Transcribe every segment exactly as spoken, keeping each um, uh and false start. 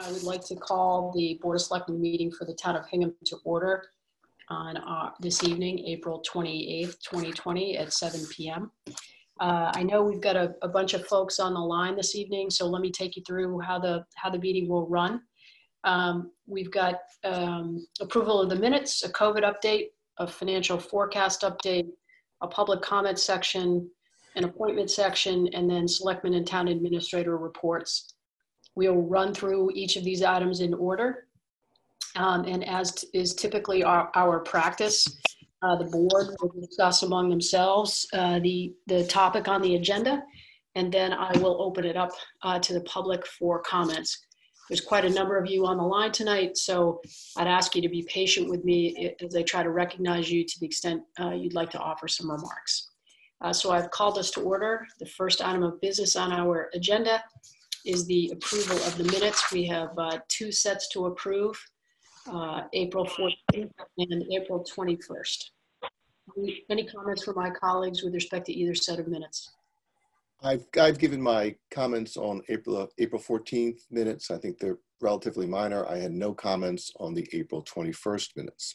I would like to call the Board of Selectmen meeting for the Town of Hingham to order on uh, this evening, April twenty-eighth, twenty twenty at seven p m Uh, I know we've got a, a bunch of folks on the line this evening, so let me take you through how the how the meeting will run. Um, we've got um, approval of the minutes, a COVID update, a financial forecast update, a public comment section, an appointment section, and then selectmen and town administrator reports. We'll run through each of these items in order. Um, and as t- is typically our, our practice, uh, the board will discuss among themselves uh, the, the topic on the agenda, and then I will open it up uh, to the public for comments. There's quite a number of you on the line tonight, so I'd ask you to be patient with me as I try to recognize you to the extent uh, you'd like to offer some remarks. Uh, so I've called us to order. The first item of business on our agenda is the approval of the minutes. We have uh, two sets to approve, uh, April fourteenth and April twenty-first. Any, any comments from my colleagues with respect to either set of minutes? I've, I've given my comments on April, April fourteenth minutes. I think they're relatively minor. I had no comments on the April twenty-first minutes.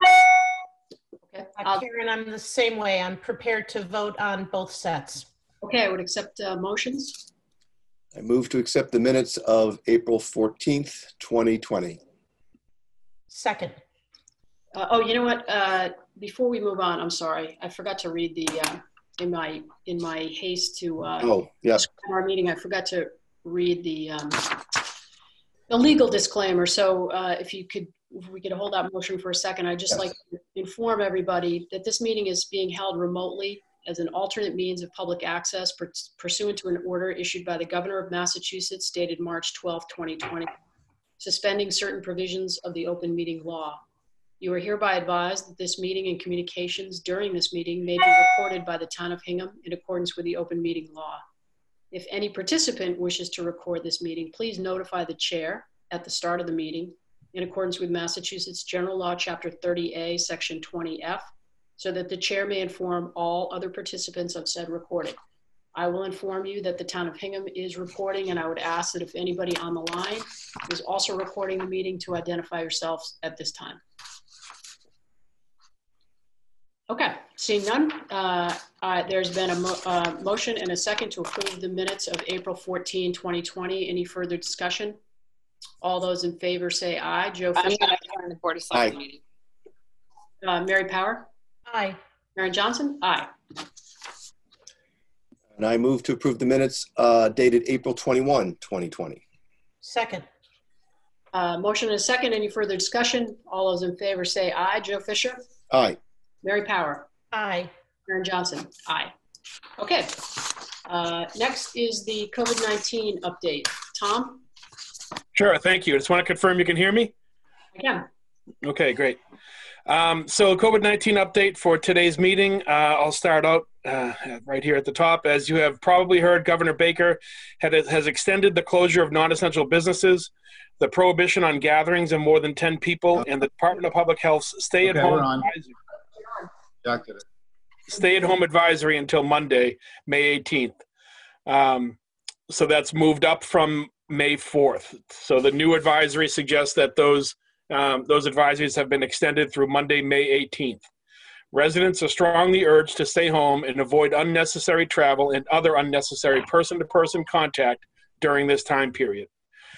Okay, Uh, Karen, I'm the same way. I'm prepared to vote on both sets. okay, I would accept uh, motions. I move to accept the minutes of April fourteenth, twenty twenty. Second. Uh, oh, you know what? Uh, before we move on, I'm sorry. I forgot to read the, uh, in my in my haste to uh, Oh, yeah. our meeting, I forgot to read the, um, the legal disclaimer. So uh, if you could, if we could hold that motion for a second, I'd just Yes. like to inform everybody that this meeting is being held remotely as an alternate means of public access pursuant to an order issued by the Governor of Massachusetts dated March twelfth, twenty twenty, suspending certain provisions of the open meeting law. You are hereby advised that this meeting and communications during this meeting may be recorded by the Town of Hingham in accordance with the open meeting law. If any participant wishes to record this meeting, please notify the chair at the start of the meeting in accordance with Massachusetts General Law, Chapter thirty A, Section twenty F, so that the chair may inform all other participants of said recording. I will inform you that the Town of Hingham is recording, and I would ask that if anybody on the line is also recording the meeting to identify yourselves at this time. Okay, seeing none, uh, uh, there's been a mo uh, motion and a second to approve the minutes of April fourteenth, twenty twenty. Any further discussion? All those in favor say aye. Joe I'm Fisher. going to turn the Board of Selectmen meeting. Uh, Mary Power. Aye. Mary Johnson. Aye. And I move to approve the minutes uh, dated April twenty-first, twenty twenty. Second. Uh, motion and a second. Any further discussion? All those in favor say aye. Joe Fisher. Aye. Mary Power. Aye. Mary Johnson. Aye. Okay. Uh, next is the COVID nineteen update. Tom? Sure, thank you. I just want to confirm you can hear me? I can. Okay, great. Um, so COVID nineteen update for today's meeting. Uh, I'll start out uh, right here at the top. As you have probably heard, Governor Baker had, has extended the closure of non-essential businesses, the prohibition on gatherings of more than ten people, and the Department of Public Health's stay-at-home Okay, advisory. Doctor. stay-at-home advisory until Monday, May eighteenth. Um, so that's moved up from May fourth. So the new advisory suggests that those um, those advisories have been extended through Monday, May eighteenth. Residents are strongly urged to stay home and avoid unnecessary travel and other unnecessary person-to-person contact during this time period.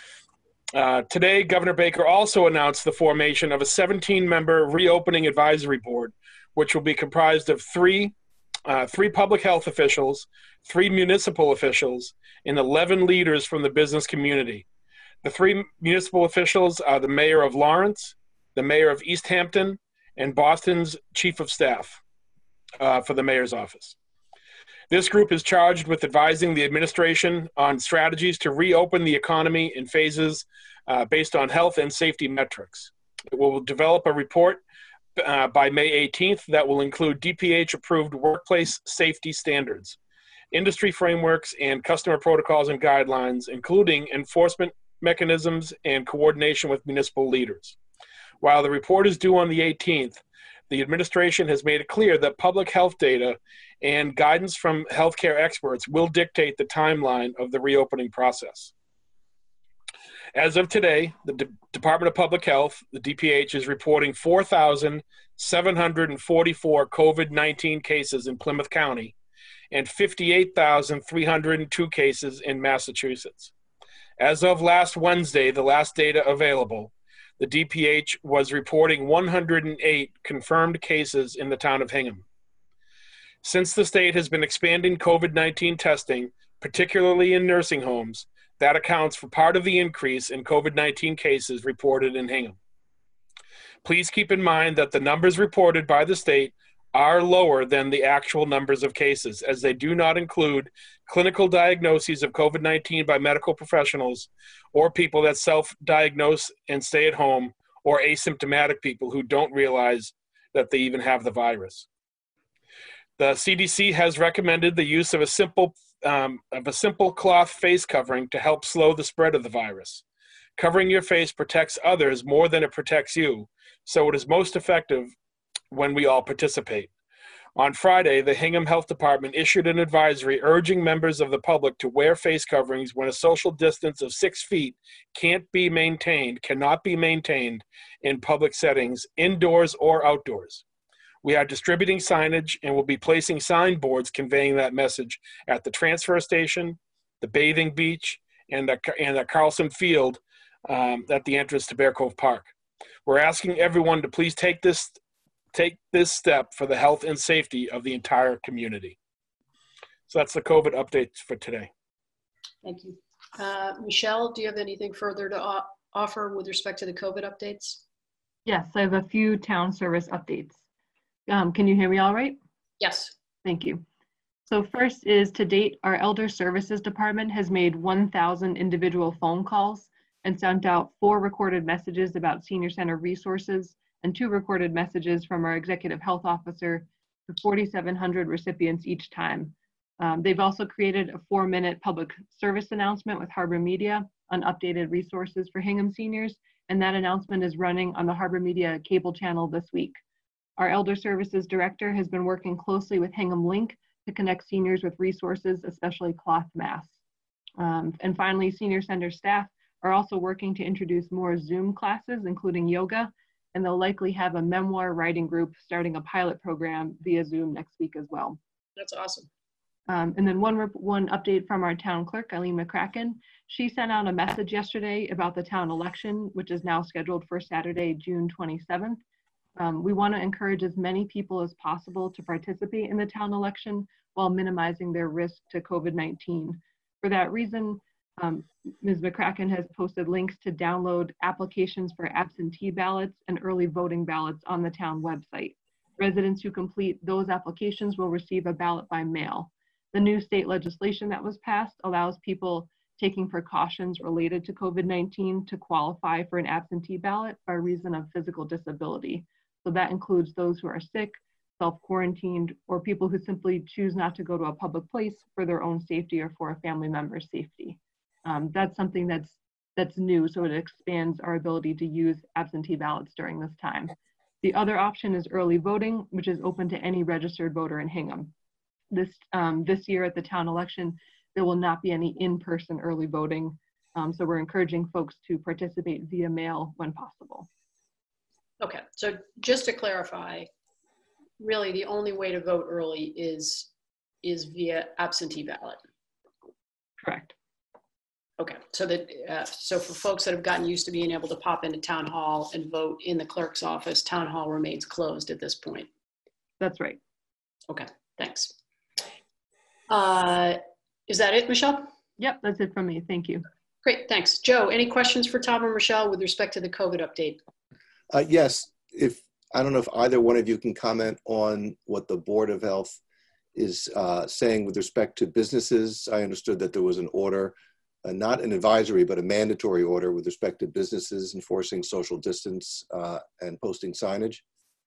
Uh, today, Governor Baker also announced the formation of a seventeen member reopening advisory board, which will be comprised of three, uh, three public health officials, three municipal officials, and eleven leaders from the business community. The three municipal officials are the mayor of Lawrence, the mayor of East Hampton, and Boston's chief of staff uh, for the mayor's office. This group is charged with advising the administration on strategies to reopen the economy in phases uh, based on health and safety metrics. It will develop a report Uh, by May eighteenth that will include D P H-approved workplace safety standards, industry frameworks, and customer protocols and guidelines, including enforcement mechanisms and coordination with municipal leaders. While the report is due on the eighteenth, the administration has made it clear that public health data and guidance from healthcare experts will dictate the timeline of the reopening process. As of today, the D- Department of Public Health, the D P H, is reporting four thousand seven hundred forty-four COVID nineteen cases in Plymouth County and fifty-eight thousand three hundred two cases in Massachusetts. As of last Wednesday, the last data available, the D P H was reporting one hundred eight confirmed cases in the town of Hingham. Since the state has been expanding COVID nineteen testing, particularly in nursing homes, that accounts for part of the increase in COVID nineteen cases reported in Hingham. Please keep in mind that the numbers reported by the state are lower than the actual numbers of cases, as they do not include clinical diagnoses of COVID nineteen by medical professionals or people that self-diagnose and stay at home, or asymptomatic people who don't realize that they even have the virus. The C D C has recommended the use of a simple um, of a simple cloth face covering to help slow the spread of the virus. Covering your face protects others more than it protects you, so it is most effective when we all participate. On Friday, the Hingham Health Department issued an advisory urging members of the public to wear face coverings when a social distance of six feet can't be maintained, cannot be maintained in public settings, indoors or outdoors. We are distributing signage and will be placing signboards conveying that message at the transfer station, the bathing beach, and the, and the Carlson Field um, at the entrance to Bear Cove Park. We're asking everyone to please take this take this step for the health and safety of the entire community. So that's the COVID updates for today. Thank you. Uh, Michelle, do you have anything further to o- offer with respect to the COVID updates? Yes, I have a few town service updates. Um, can you hear me all right? Yes. Thank you. So first is, to date, our Elder Services Department has made one thousand individual phone calls and sent out four recorded messages about senior center resources and two recorded messages from our Executive Health Officer to forty-seven hundred recipients each time. Um, they've also created a four-minute public service announcement with Harbor Media on updated resources for Hingham seniors, and that announcement is running on the Harbor Media cable channel this week. Our Elder Services Director has been working closely with Hingham Link to connect seniors with resources, especially cloth masks. Um, and finally, senior center staff are also working to introduce more Zoom classes, including yoga, and they'll likely have a memoir writing group starting a pilot program via Zoom next week as well. That's awesome. Um, and then one, one update from our town clerk, Eileen McCracken. She sent out a message yesterday about the town election, which is now scheduled for Saturday, June twenty-seventh. Um, we want to encourage as many people as possible to participate in the town election while minimizing their risk to COVID nineteen. For that reason, um, Miz McCracken has posted links to download applications for absentee ballots and early voting ballots on the town website. Residents who complete those applications will receive a ballot by mail. The new state legislation that was passed allows people taking precautions related to COVID nineteen to qualify for an absentee ballot by reason of physical disability. So that includes those who are sick, self-quarantined, or people who simply choose not to go to a public place for their own safety or for a family member's safety. Um, that's something that's that's new, so it expands our ability to use absentee ballots during this time. The other option is early voting, which is open to any registered voter in Hingham. This, um, this year at the town election, there will not be any in-person early voting, um, so we're encouraging folks to participate via mail when possible. Okay, so just to clarify, really the only way to vote early is is via absentee ballot. Correct. Okay, so that uh, so for folks that have gotten used to being able to pop into town hall and vote in the clerk's office, town hall remains closed at this point. That's right. Okay, thanks. Uh, is that it, Michelle? Yep, that's it from me. Thank you. Great, thanks. Joe, any questions for Tom or Michelle with respect to the COVID update? Uh, yes, if I don't know if either one of you can comment on what the Board of Health is uh, saying with respect to businesses. I understood that there was an order, uh, not an advisory, but a mandatory order with respect to businesses enforcing social distance uh, and posting signage.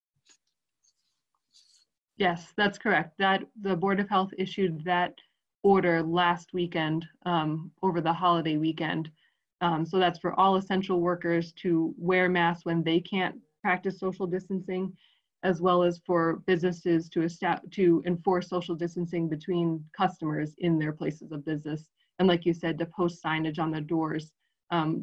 Yes, that's correct. That the Board of Health issued that order last weekend, um, over the holiday weekend. Um, so that's for all essential workers to wear masks when they can't practice social distancing, as well as for businesses to establish, to enforce social distancing between customers in their places of business. And like you said, to post signage on the doors. Um,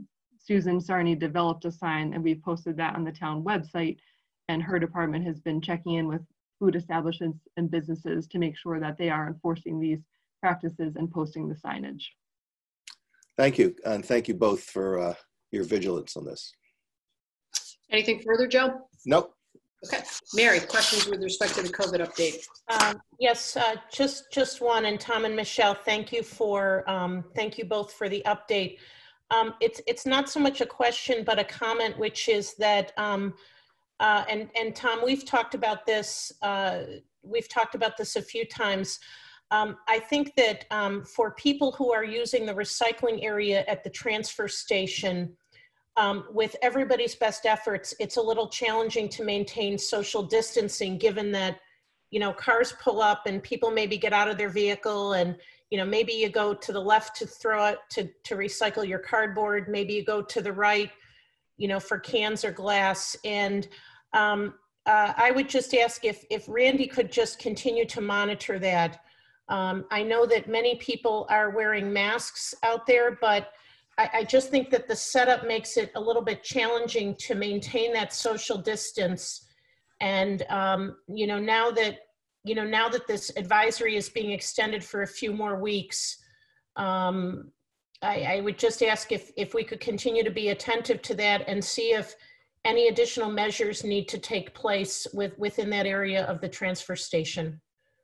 Susan Sarney developed a sign, and we posted that on the town website, and her department has been checking in with food establishments and businesses to make sure that they are enforcing these practices and posting the signage. Thank you, and thank you both for uh, your vigilance on this. Anything further, Joe? Nope. Okay. Mary, questions with respect to the COVID update? Um, yes, uh, just just one. And Tom and Michelle, thank you for um, thank you both for the update. Um, it's it's not so much a question, but a comment, which is that um, uh, and and Tom, we've talked about this. Uh, we've talked about this a few times. Um, I think that um, for people who are using the recycling area at the transfer station, um, with everybody's best efforts, it's a little challenging to maintain social distancing, given that, you know, cars pull up and people maybe get out of their vehicle, and, you know, maybe you go to the left to throw it, to, to recycle your cardboard, maybe you go to the right, you know, for cans or glass. And um, uh, I would just ask if, if Randy could just continue to monitor that. Um, I know that many people are wearing masks out there, but I, I just think that the setup makes it a little bit challenging to maintain that social distance. And, um, you know, now that, you know, now that this advisory is being extended for a few more weeks, um, I, I would just ask if, if we could continue to be attentive to that and see if any additional measures need to take place with, within that area of the transfer station.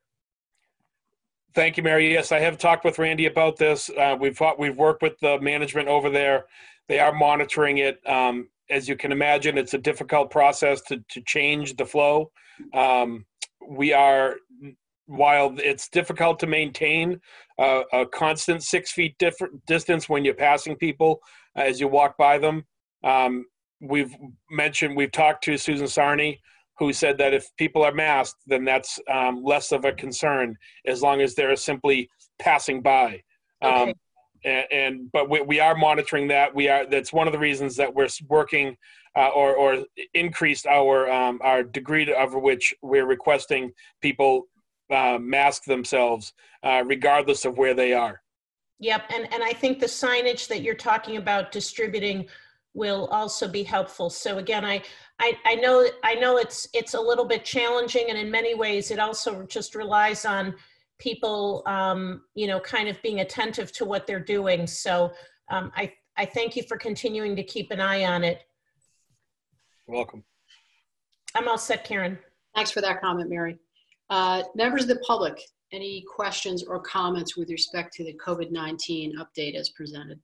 Thank you, Mary. Yes, I have talked with Randy about this. Uh, we've we've worked with the management over there. They are monitoring it. Um, as you can imagine, it's a difficult process to to change the flow. Um, we are, while it's difficult to maintain uh, a constant six feet different distance when you're passing people uh, as you walk by them. Um, we've mentioned, we've talked to Susan Sarney, who said that if people are masked, then that's um, less of a concern as long as they're simply passing by. Okay. Um, and, and but we, we are monitoring that. We are. That's one of the reasons that we're working uh, or or increased our um, our degree to, of which we're requesting people uh, mask themselves, uh, regardless of where they are. Yep, and and I think the signage that you're talking about distributing will also be helpful. So again, I, I, I know I know it's it's a little bit challenging, and in many ways it also just relies on people, um, you know, kind of being attentive to what they're doing. So um, I, I thank you for continuing to keep an eye on it. You're welcome. I'm all set, Karen. Thanks for that comment, Mary. Uh, members of the public, any questions or comments with respect to the COVID nineteen update as presented?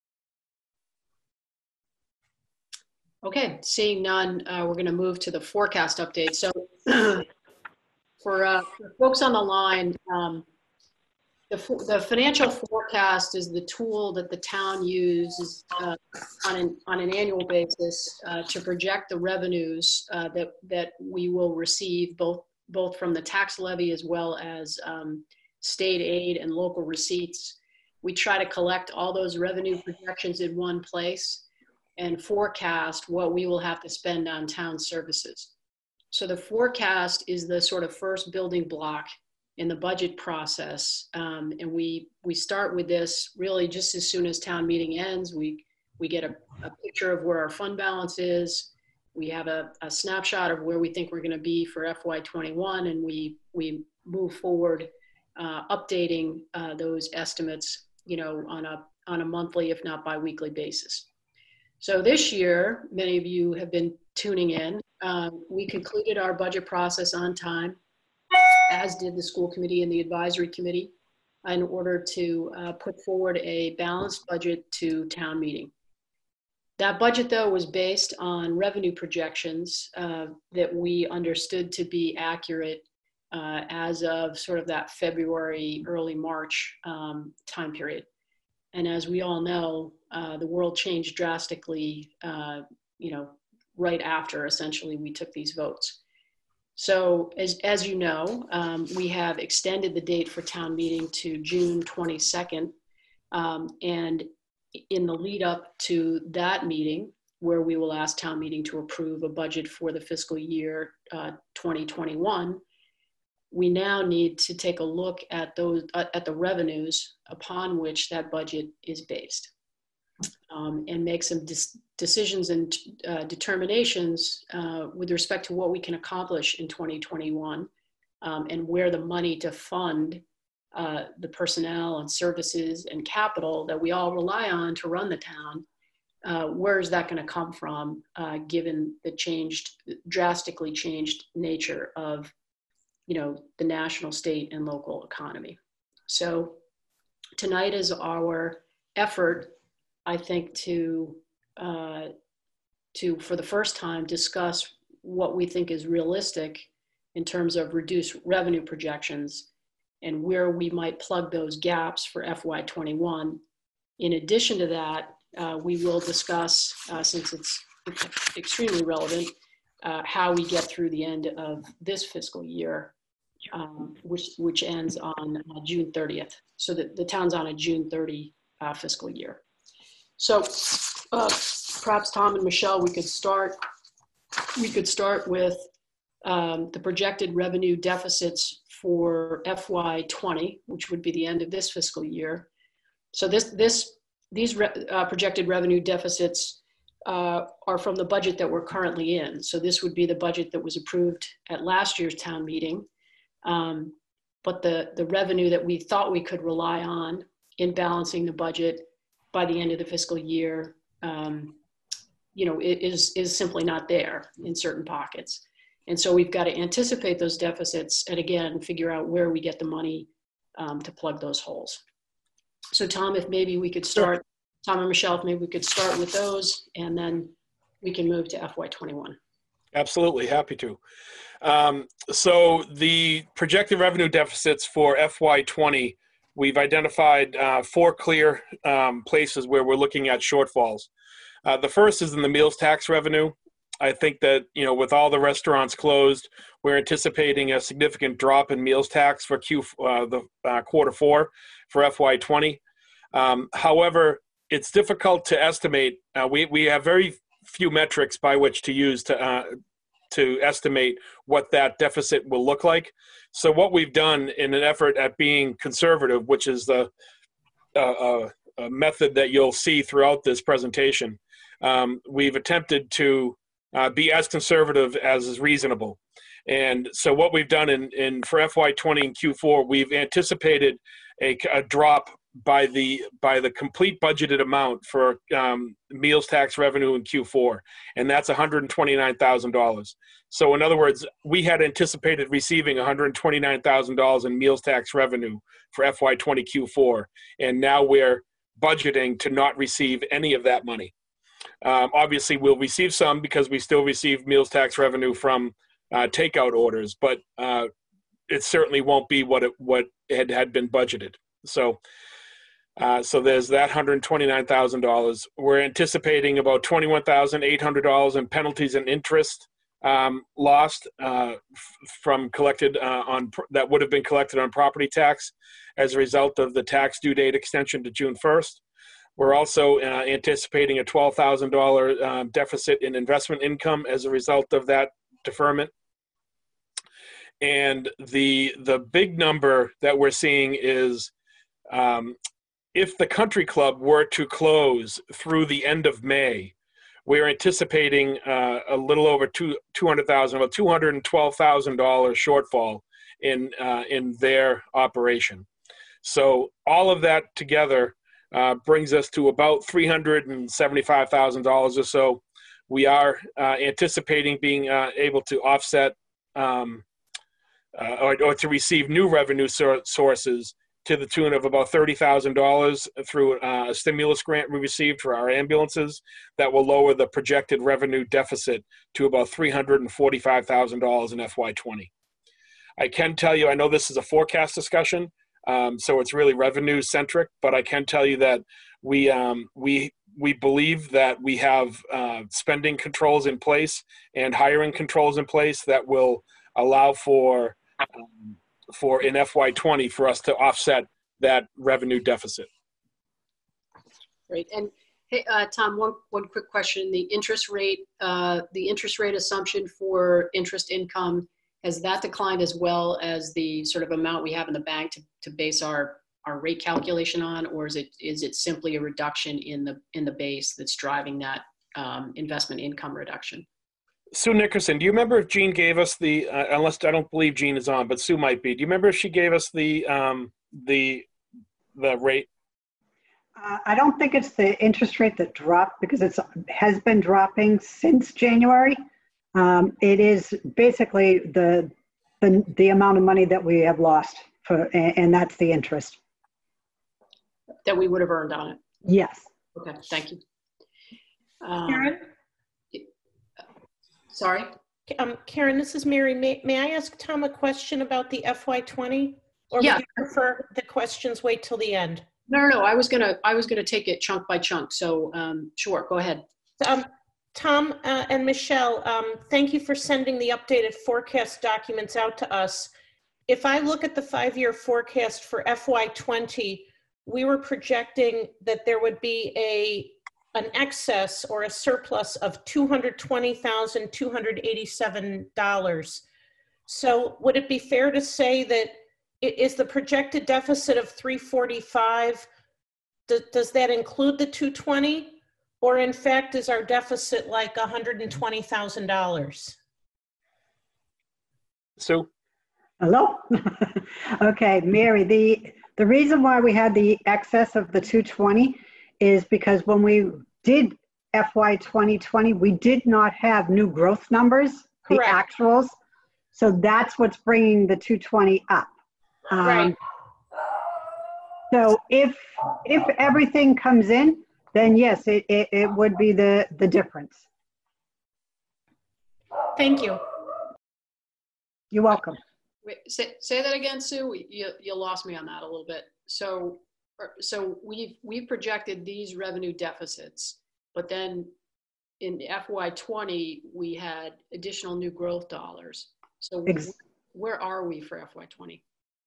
Okay, seeing none, uh, we're going to move to the forecast update. So for, uh, for folks on the line, um, the, the financial forecast is the tool that the town uses uh, on, an, on an annual basis uh, to project the revenues uh, that, that we will receive, both, both from the tax levy as well as um, state aid and local receipts. We try to collect all those revenue projections in one place and forecast what we will have to spend on town services. So the forecast is the sort of first building block in the budget process. Um, and we we start with this really just as soon as town meeting ends. We, we get a, a picture of where our fund balance is. We have a, a snapshot of where we think we're gonna be for F Y twenty-one, and we, we move forward uh, updating uh, those estimates, you know, on a, on a monthly, if not bi-weekly basis. So this year, many of you have been tuning in. Um, we concluded our budget process on time, as did the school committee and the advisory committee, in order to uh, put forward a balanced budget to town meeting. That budget, though, was based on revenue projections uh, that we understood to be accurate uh, as of sort of that February, early March um, time period. And as we all know, uh, the world changed drastically, uh, you know, right after essentially we took these votes. So as, as you know, um, we have extended the date for town meeting to June twenty-second. Um, and in the lead up to that meeting, where we will ask town meeting to approve a budget for the fiscal year uh, twenty twenty-one, we now need to take a look at those uh, at the revenues upon which that budget is based. um, and make some dis- decisions and uh, determinations uh, with respect to what we can accomplish in twenty twenty-one, um, and where the money to fund uh, the personnel and services and capital that we all rely on to run the town, uh, where is that going to come from, uh, given the changed, drastically changed nature of, you know, the national, state, and local economy. So tonight is our effort, I think, to, uh, to, for the first time, discuss what we think is realistic in terms of reduced revenue projections and where we might plug those gaps for F Y twenty-one. In addition to that, uh, we will discuss, uh, since it's extremely relevant, uh, how we get through the end of this fiscal year, um, which, which ends on uh, June thirtieth. So that the town's on a June thirtieth uh, fiscal year. So uh, perhaps Tom and Michelle, we could start, we could start with um, the projected revenue deficits for F Y twenty, which would be the end of this fiscal year. So this, this, these re uh, projected revenue deficits uh, are from the budget that we're currently in. So this would be the budget that was approved at last year's town meeting. Um, but the, the revenue that we thought we could rely on in balancing the budget by the end of the fiscal year, um, you know, it is, is simply not there in certain pockets. And so we've got to anticipate those deficits and, again, figure out where we get the money um, to plug those holes. So Tom, if maybe we could start, sure. Tom and Michelle, if maybe we could start with those, and then we can move to F Y twenty-one. Absolutely, happy to. Um, so the projected revenue deficits for F Y twenty, we've identified uh, four clear um, places where we're looking at shortfalls. Uh, the first is in the meals tax revenue. I think that, you know, with all the restaurants closed, we're anticipating a significant drop in meals tax for Q uh, the uh, quarter four for F Y twenty. Um, however, it's difficult to estimate. Uh, we we have very few metrics by which to use to uh, to estimate what that deficit will look like. So what we've done in an effort at being conservative, which is the uh, uh, a method that you'll see throughout this presentation, um, we've attempted to uh, be as conservative as is reasonable. And so what we've done in, in for F Y twenty and Q four, we've anticipated a, a drop by the by the complete budgeted amount for um, meals tax revenue in Q four, and that's one hundred twenty-nine thousand dollars. So in other words, we had anticipated receiving one hundred twenty-nine thousand dollars in meals tax revenue for F Y twenty Q four, and now we're budgeting to not receive any of that money. Um, obviously, we'll receive some because we still receive meals tax revenue from uh, takeout orders, but uh, it certainly won't be what it what had had been budgeted. So. Uh, so there's that one hundred twenty-nine thousand dollars. We're anticipating about twenty-one thousand eight hundred dollars in penalties and interest um, lost uh, from collected uh, on that would have been collected on property tax as a result of the tax due date extension to June first. We're also uh, anticipating a twelve thousand dollars uh, deficit in investment income as a result of that deferment. And the the big number that we're seeing is um, if the country club were to close through the end of May, we're anticipating uh, a little over two two hundred thousand, about two hundred and twelve thousand dollars shortfall in uh, in their operation. So all of that together uh, brings us to about three hundred and seventy-five thousand dollars or so. We are uh, anticipating being uh, able to offset um, uh, or, or to receive new revenue sor sources to the tune of about thirty thousand dollars through uh, a stimulus grant we received for our ambulances that will lower the projected revenue deficit to about three hundred and forty-five thousand dollars in F Y twenty. I can tell you, I know this is a forecast discussion, um, so it's really revenue centric, but I can tell you that we, um, we, we believe that we have uh, spending controls in place and hiring controls in place that will allow for um, for in F Y twenty for us to offset that revenue deficit. Great. And hey, uh, Tom, one, one quick question. The interest rate, uh, the interest rate assumption for interest income, has that declined as well as the sort of amount we have in the bank to, to base our, our rate calculation on, or is it is it simply a reduction in the in the base that's driving that um, investment income reduction? Sue Nickerson, do you remember if Jean gave us the, uh, unless I don't believe Jean is on, but Sue might be. Do you remember if she gave us the um, the the rate? Uh, I don't think it's the interest rate that dropped because it's has been dropping since January. Um, it is basically the, the the amount of money that we have lost for, and, and that's the interest. That we would have earned on it. Yes. Okay, thank you. Um, Karen? Sorry? Um, Karen, this is Mary. May, may I ask Tom a question about the F Y twenty? Or Yeah. would you prefer the questions wait till the end? No, no, no. I was gonna, I was gonna take it chunk by chunk. So, um, sure, go ahead. Um, Tom uh, and Michelle, um, thank you for sending the updated forecast documents out to us. If I look at the five-year forecast for F Y twenty, we were projecting that there would be a an excess or a surplus of two hundred twenty thousand two hundred eighty-seven dollars. So would it be fair to say that it is the projected deficit of three forty-five? Does, does that include the two twenty? Or in fact, is our deficit like one hundred twenty thousand dollars? Sue? Hello? Okay, Mary, the, the reason why we had the excess of the two twenty is because when we did F Y twenty twenty, we did not have new growth numbers, the Correct. actuals. So that's what's bringing the two twenty up. Um, Right. So if, if everything comes in, then yes, it, it, it would be the, the difference. Thank you. You're welcome. Wait, say, say that again, Sue. You, you lost me on that a little bit. So, so we've, we've projected these revenue deficits, but then in F Y twenty, we had additional new growth dollars. So Ex- where are we for F Y twenty?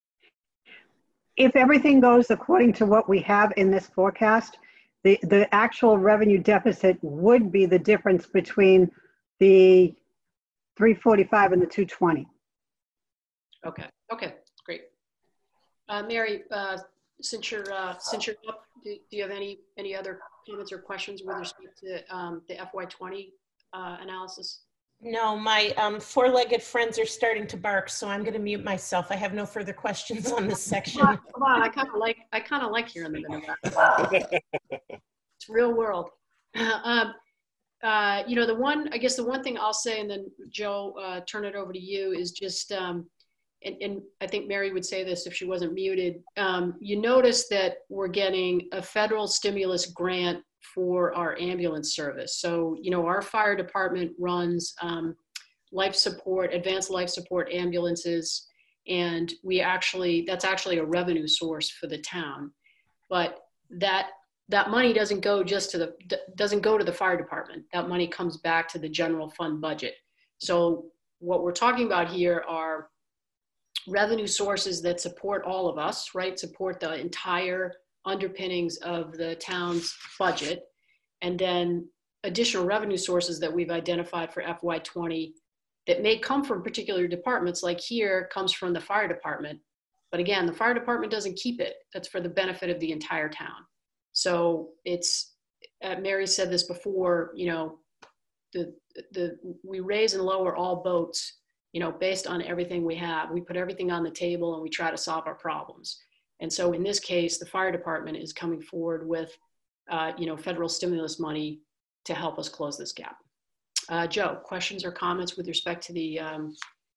If everything goes according to what we have in this forecast, the, the actual revenue deficit would be the difference between the three forty-five and the two twenty. Okay, okay, great. Uh, Mary, uh, since you're, uh, since you're up, do, do you have any, any other comments or questions with respect to um, the F Y twenty uh, analysis? No, my um, four-legged friends are starting to bark, so I'm going to mute myself. I have no further questions on this section. Come on, come on, I kind of like, I kind of like hearing them in the back. It's real world. Um, uh, you know, the one, I guess the one thing I'll say, and then Joe, uh, turn it over to you, is just, um, and, and I think Mary would say this if she wasn't muted. Um, you notice that we're getting a federal stimulus grant for our ambulance service. So, you know, our fire department runs um, life support, advanced life support ambulances, and we actually, that's actually a revenue source for the town. But that that money doesn't go just to the, doesn't go to the fire department. That money comes back to the general fund budget. So what we're talking about here are revenue sources that support all of us, right? Support the entire underpinnings of the town's budget, and then additional revenue sources that we've identified for F Y twenty that may come from particular departments, like here comes from the fire department. But again, the fire department doesn't keep it. That's for the benefit of the entire town. So it's, uh, Mary said this before, you know, the, the, we raise and lower all boats, you know, based on everything we have. We put everything on the table and we try to solve our problems. And so in this case, the fire department is coming forward with, uh, you know, federal stimulus money to help us close this gap. Uh, Joe, questions or comments with respect to the um,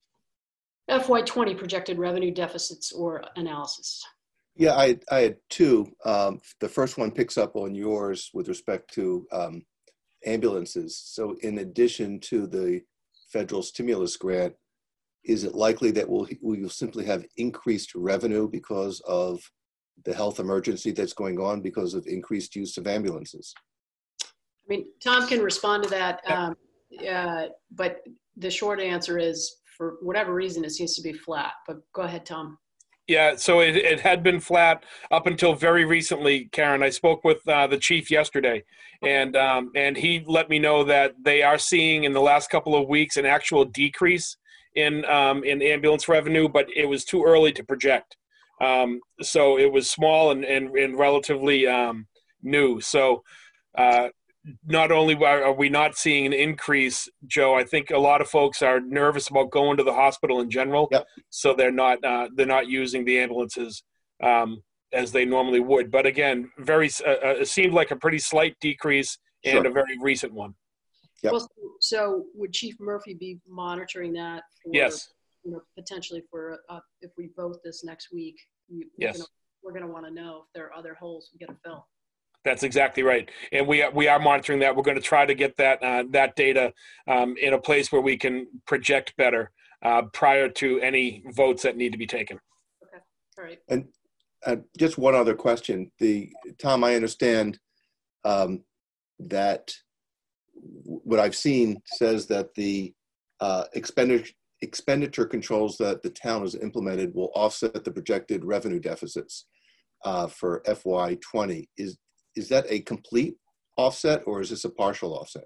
F Y twenty projected revenue deficits or analysis? Yeah, I, I had two. Um, the first one picks up on yours with respect to um, ambulances. So in addition to the federal stimulus grant, is it likely that we'll, we'll simply have increased revenue because of the health emergency that's going on because of increased use of ambulances? I mean, Tom can respond to that, um, uh, but the short answer is, for whatever reason, it seems to be flat. But go ahead, Tom. Yeah, so it, it had been flat up until very recently, Karen. I spoke with uh, the chief yesterday, and um, and he let me know that they are seeing in the last couple of weeks an actual decrease in um, in ambulance revenue, but it was too early to project. Um, so it was small and, and, and relatively um, new. So uh, not only are we not seeing an increase, Joe, I think a lot of folks are nervous about going to the hospital in general. Yep. So they're not uh, they're not using the ambulances um, as they normally would. But again, very uh, it seemed like a pretty slight decrease and Sure. a very recent one. Yep. Well, so would Chief Murphy be monitoring that? For, Yes. You know, potentially for uh, if we vote this next week, we, Yes. we're gonna, we're going to want to know if there are other holes we got to fill. That's exactly right, and we are, we are monitoring that. We're going to try to get that uh, that data um, in a place where we can project better uh, prior to any votes that need to be taken. Okay, all right. And uh, just one other question. The Tom, I understand um, that what I've seen says that the uh, expenditure expenditure controls that the town has implemented will offset the projected revenue deficits uh, for F Y twenty. Is is that a complete offset or is this a partial offset?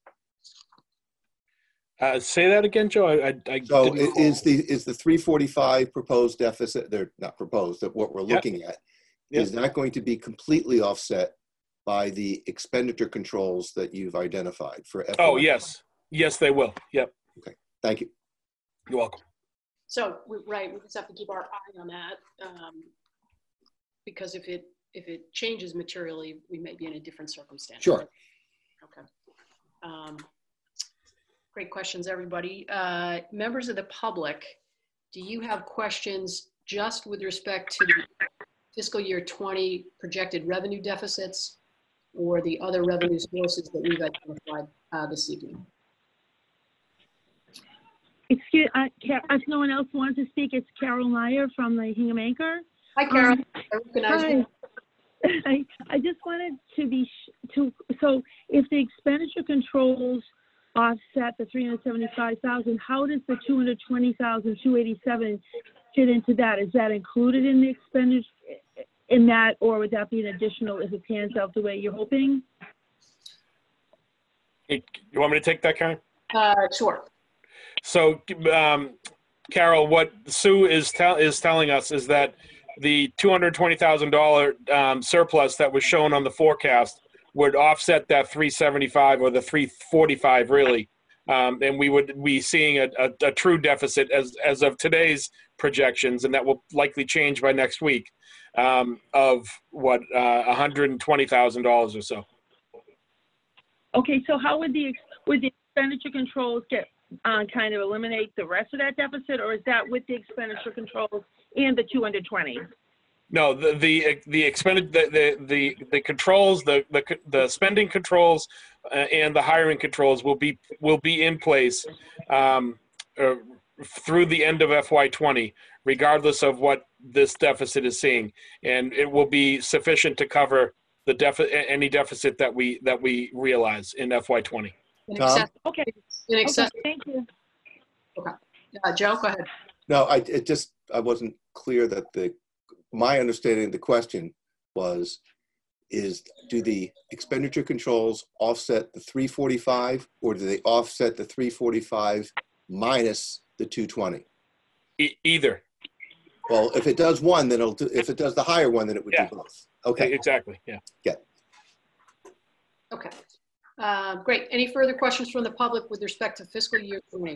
Uh, say that again, Joe. I, I, I So didn't it is the is the three forty-five proposed deficit? They're not proposed. That what we're looking Yep. at Yep. is that going to be completely offset by the expenditure controls that you've identified for F Y? Oh yes, yes they will. Yep. Thank you. You're welcome. So we, right, we just have to keep our eye on that um, because if it if it changes materially, we may be in a different circumstance. Sure. Okay. Um, great questions, everybody. Uh, members of the public, do you have questions just with respect to the fiscal year twenty projected revenue deficits or the other revenue sources that we've identified uh, this evening? Excuse, uh, if no one else wants to speak, it's Carol Meyer from the Hingham Anchor. Hi, Carol. Um, I recognize Hi. you. I, I just wanted to be sh- to so if the expenditure controls offset the three hundred seventy-five thousand, how does the two hundred twenty thousand two eighty-seven fit into that? Is that included in the expenditure in that, or would that be an additional if it pans out the way you're hoping? Hey, you want me to take that, Karen? Uh, sure. So, um, Carol, what Sue is, tell is telling us is that the two hundred twenty thousand dollars um, surplus that was shown on the forecast would offset that three seventy-five or the three forty-five really. Um, and we would be seeing a, a, a true deficit as, as of today's projections, and that will likely change by next week, um, of what, uh, one hundred twenty thousand dollars or so. Okay, so how would the ex- would the expenditure controls get uh, kind of eliminate the rest of that deficit, or is that with the expenditure controls and the two hundred twenty? No, the the the expended the the the, the controls, the, the the spending controls, uh, and the hiring controls will be will be in place um, uh, through the end of F Y twenty, regardless of what this deficit is seeing, and it will be sufficient to cover the deficit, any deficit that we that we realize in F Y twenty. In Tom? excess, Okay. in excess, Okay, thank you. uh, Joe, go ahead. No, I it just I wasn't clear that the my understanding of the question was is do the expenditure controls offset the three forty-five or do they offset the three forty-five minus the two twenty? E- either. Well, if it does one, then it'll do, if it does the higher one, then it would Yeah. do both. Okay. Exactly. Yeah. Okay. Uh, great. Any further questions from the public with respect to fiscal year twenty?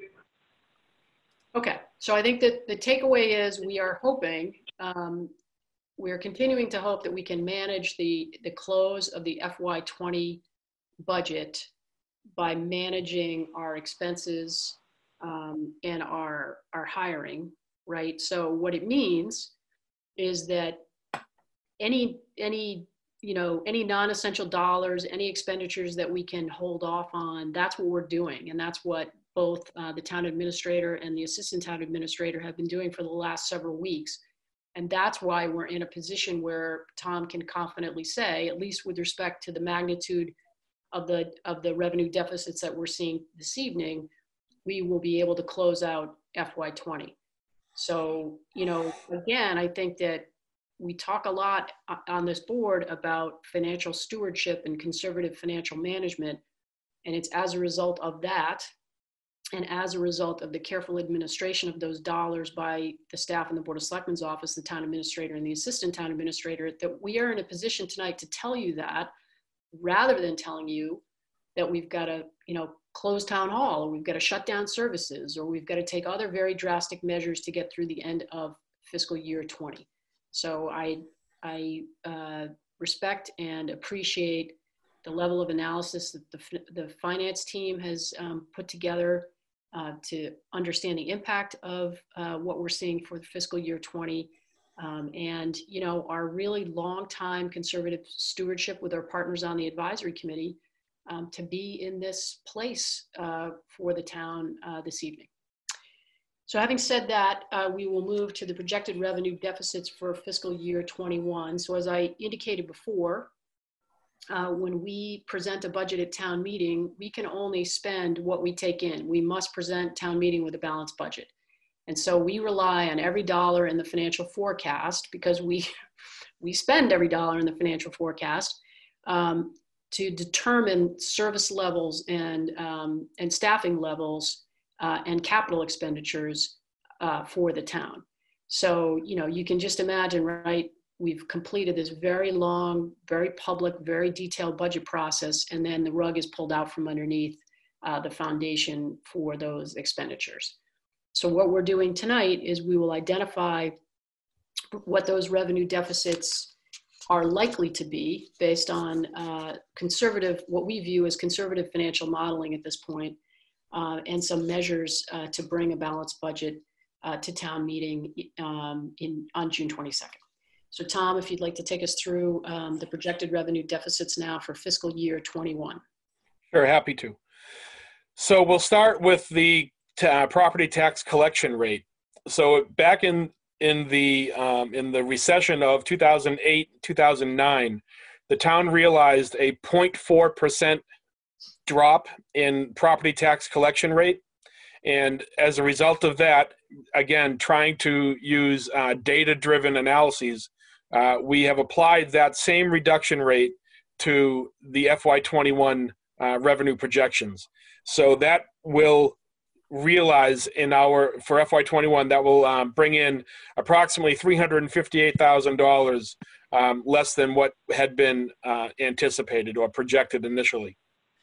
Okay. So I think that the takeaway is we are hoping, um, we are continuing to hope that we can manage the, the close of the F Y twenty budget by managing our expenses um, and our, our hiring, right? So what it means is that any, any, you know, any non-essential dollars, any expenditures that we can hold off on, that's what we're doing. And that's what both uh, the town administrator and the assistant town administrator have been doing for the last several weeks. And that's why we're in a position where Tom can confidently say, at least with respect to the magnitude of the, of the revenue deficits that we're seeing this evening, we will be able to close out F Y twenty. So, you know, again, I think that we talk a lot on this board about financial stewardship and conservative financial management. And it's as a result of that And as a result of the careful administration of those dollars by the staff in the Board of Selectmen's office, the town administrator and the assistant town administrator, that we are in a position tonight to tell you that, rather than telling you that we've got to, you know, close town hall, or we've got to shut down services, or we've got to take other very drastic measures to get through the end of fiscal year twenty. So I, I uh, respect and appreciate the level of analysis that the, the finance team has um, put together uh, to understand the impact of uh, what we're seeing for the fiscal year twenty. Um, and, you know, our really long time conservative stewardship with our partners on the advisory committee um, to be in this place uh, for the town uh, this evening. So having said that, uh, we will move to the projected revenue deficits for fiscal year twenty-one. So as I indicated before, uh, when we present a budget at town meeting, we can only spend what we take in. We must present town meeting with a balanced budget. And so we rely on every dollar in the financial forecast, because we, we spend every dollar in the financial forecast um, to determine service levels and, um, and staffing levels uh, and capital expenditures uh, for the town. So, you know, you can just imagine, right? We've completed this very long, very public, very detailed budget process, and then the rug is pulled out from underneath uh, the foundation for those expenditures. So what we're doing tonight is we will identify what those revenue deficits are likely to be based on uh, conservative, what we view as conservative financial modeling at this point, uh, and some measures uh, to bring a balanced budget uh, to town meeting um, in, on June twenty-second. So Tom, if you'd like to take us through um, the projected revenue deficits now for fiscal year twenty-one. Sure, happy to. So we'll start with the Uh, property tax collection rate. So back in in the um, in the recession of two thousand eight, two thousand nine, the town realized a zero point four percent drop in property tax collection rate, and as a result of that, again trying to use uh, data-driven analyses, uh, we have applied that same reduction rate to the F Y twenty-one uh, revenue projections. So that will realize in our, for F Y twenty-one, that will um, bring in approximately three hundred fifty-eight thousand dollars um, less than what had been uh, anticipated or projected initially.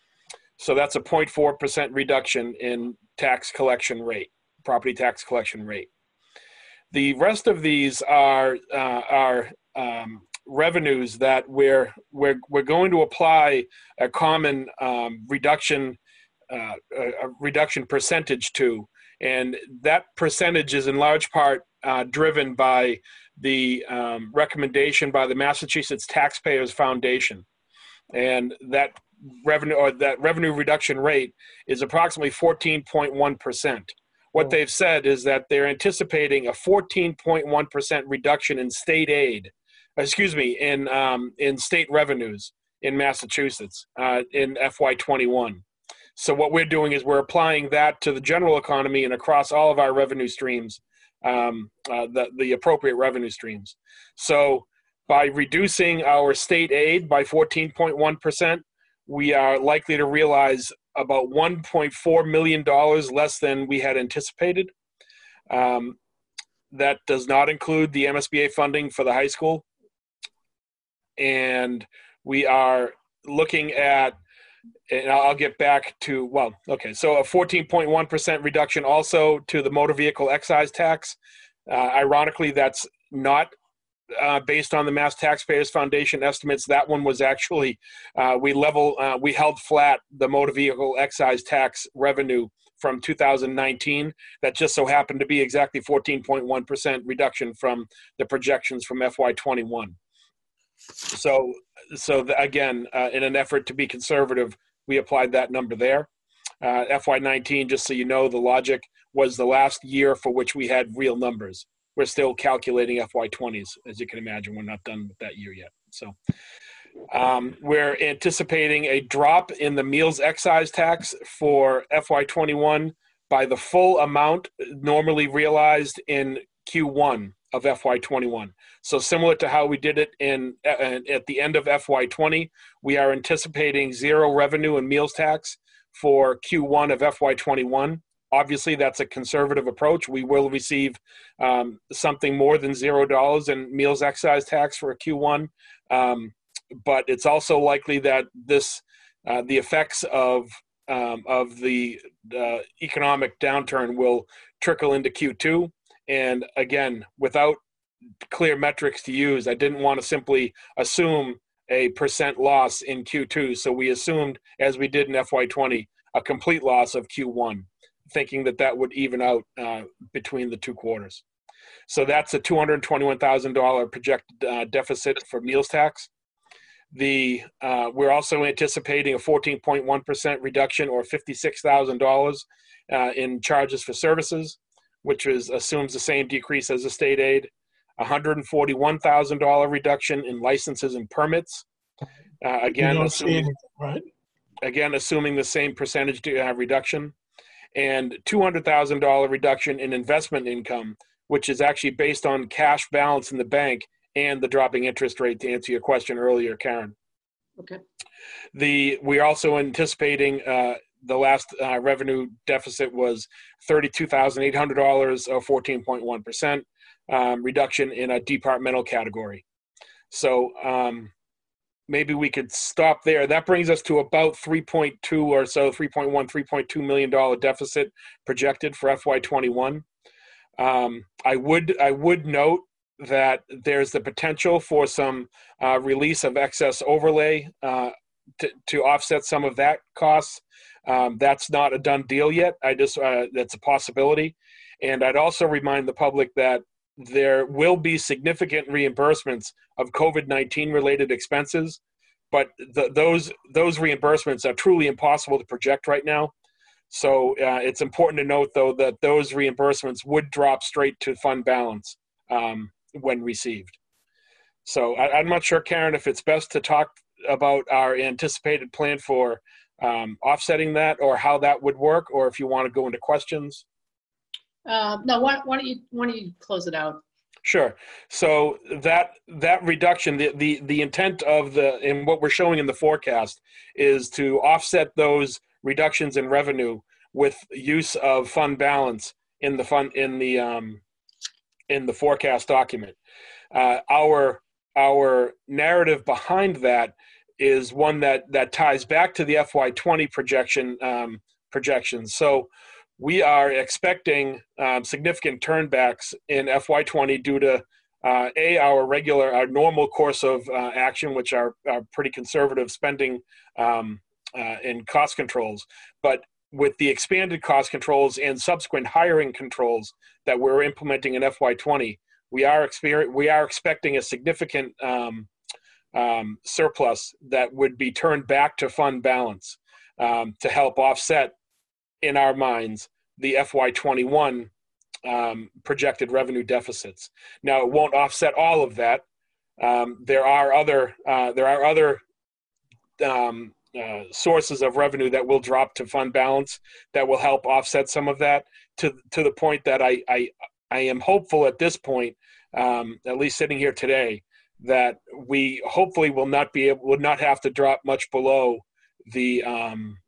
So that's a zero point four percent reduction in tax collection rate, property tax collection rate. The rest of these are, uh, are um, revenues that we're, we're, we're going to apply a common um, reduction Uh, a, a reduction percentage to, and that percentage is in large part uh, driven by the um, recommendation by the Massachusetts Taxpayers Foundation, and that revenue or that revenue reduction rate is approximately fourteen point one percent. What they've said is that they're anticipating a fourteen point one percent reduction in state aid, excuse me, in um, in state revenues in Massachusetts uh, in F Y twenty-one. So what we're doing is we're applying that to the general economy and across all of our revenue streams, um, uh, the, the appropriate revenue streams. So by reducing our state aid by fourteen point one percent, we are likely to realize about one point four million dollars less than we had anticipated. Um, that does not include the M S B A funding for the high school. And we are looking at, and I'll get back to, well, okay, so a fourteen point one percent reduction also to the motor vehicle excise tax. Uh, ironically, that's not uh, based on the Mass Taxpayers Foundation estimates. That one was actually, uh, we level, uh, we held flat the motor vehicle excise tax revenue from two thousand nineteen. That just so happened to be exactly fourteen point one percent reduction from the projections from F Y twenty-one. So, so the, again, uh, in an effort to be conservative, we applied that number there. Uh, F Y nineteen, just so you know, the logic was the last year for which we had real numbers. We're still calculating F Y twenties, as you can imagine. We're not done with that year yet. So um, we're anticipating a drop in the meals excise tax for F Y twenty-one by the full amount normally realized in Q one of F Y twenty-one. So similar to how we did it in uh, at the end of F Y twenty, we are anticipating zero revenue and meals tax for Q one of F Y twenty-one. obviously, that's a conservative approach. We will receive um, something more than zero dollars in meals excise tax for a Q one, um, but it's also likely that this uh, the effects of um, of the uh, economic downturn will trickle into Q two. And again, without clear metrics to use, I didn't want to simply assume a percent loss in Q two. So we assumed, as we did in F Y twenty, a complete loss of Q one, thinking that that would even out uh, between the two quarters. So that's a two hundred twenty-one thousand dollars projected uh, deficit for meals tax. The uh, we're also anticipating a fourteen point one percent reduction, or fifty-six thousand dollars uh, in charges for services, which is assumes the same decrease as the state aid. one hundred forty-one thousand dollars reduction in licenses and permits. Uh, again, assuming, right? Again, assuming the same percentage to, uh, reduction, and two hundred thousand dollars reduction in investment income, which is actually based on cash balance in the bank and the dropping interest rate, to answer your question earlier, Karen. Okay. The we're also anticipating uh, the last uh, revenue deficit was thirty-two thousand eight hundred dollars, or fourteen point one percent. Um, reduction in a departmental category. So um, maybe we could stop there. That brings us to about three point two or so, three point one, three point two million dollars deficit projected for F Y twenty-one. Um, I would I would note that there's the potential for some uh, release of excess overlay uh, to, to offset some of that costs. Um, that's not a done deal yet. I just uh, that's a possibility. And I'd also remind the public that there will be significant reimbursements of COVID nineteen related expenses, but the, those those reimbursements are truly impossible to project right now. So uh, it's important to note, though, that those reimbursements would drop straight to fund balance um, when received. So I, I'm not sure, Karen, if it's best to talk about our anticipated plan for um, offsetting that, or how that would work, or if you want to go into questions. Uh, no, why, why don't you why don't you close it out? Sure. So that that reduction, the the the intent of the and what we're showing in the forecast is to offset those reductions in revenue with use of fund balance in the fund in the um, in the forecast document. Uh, our our narrative behind that is one that that ties back to the F Y twenty projection um, projections. So we are expecting um, significant turnbacks in F Y twenty due to uh, a our regular, our normal course of uh, action, which are, are pretty conservative spending um, uh, and cost controls. But with the expanded cost controls and subsequent hiring controls that we're implementing in F Y twenty, we are exper- we are expecting a significant um, um, surplus that would be turned back to fund balance um, to help offset, in our minds, the F Y twenty-one um, projected revenue deficits. Now, it won't offset all of that. Um, there are other uh, there are other um, uh, sources of revenue that will drop to fund balance that will help offset some of that. To to the point that I I, I am hopeful at this point, um, at least sitting here today, that we hopefully will not be able, will not have to drop much below the um,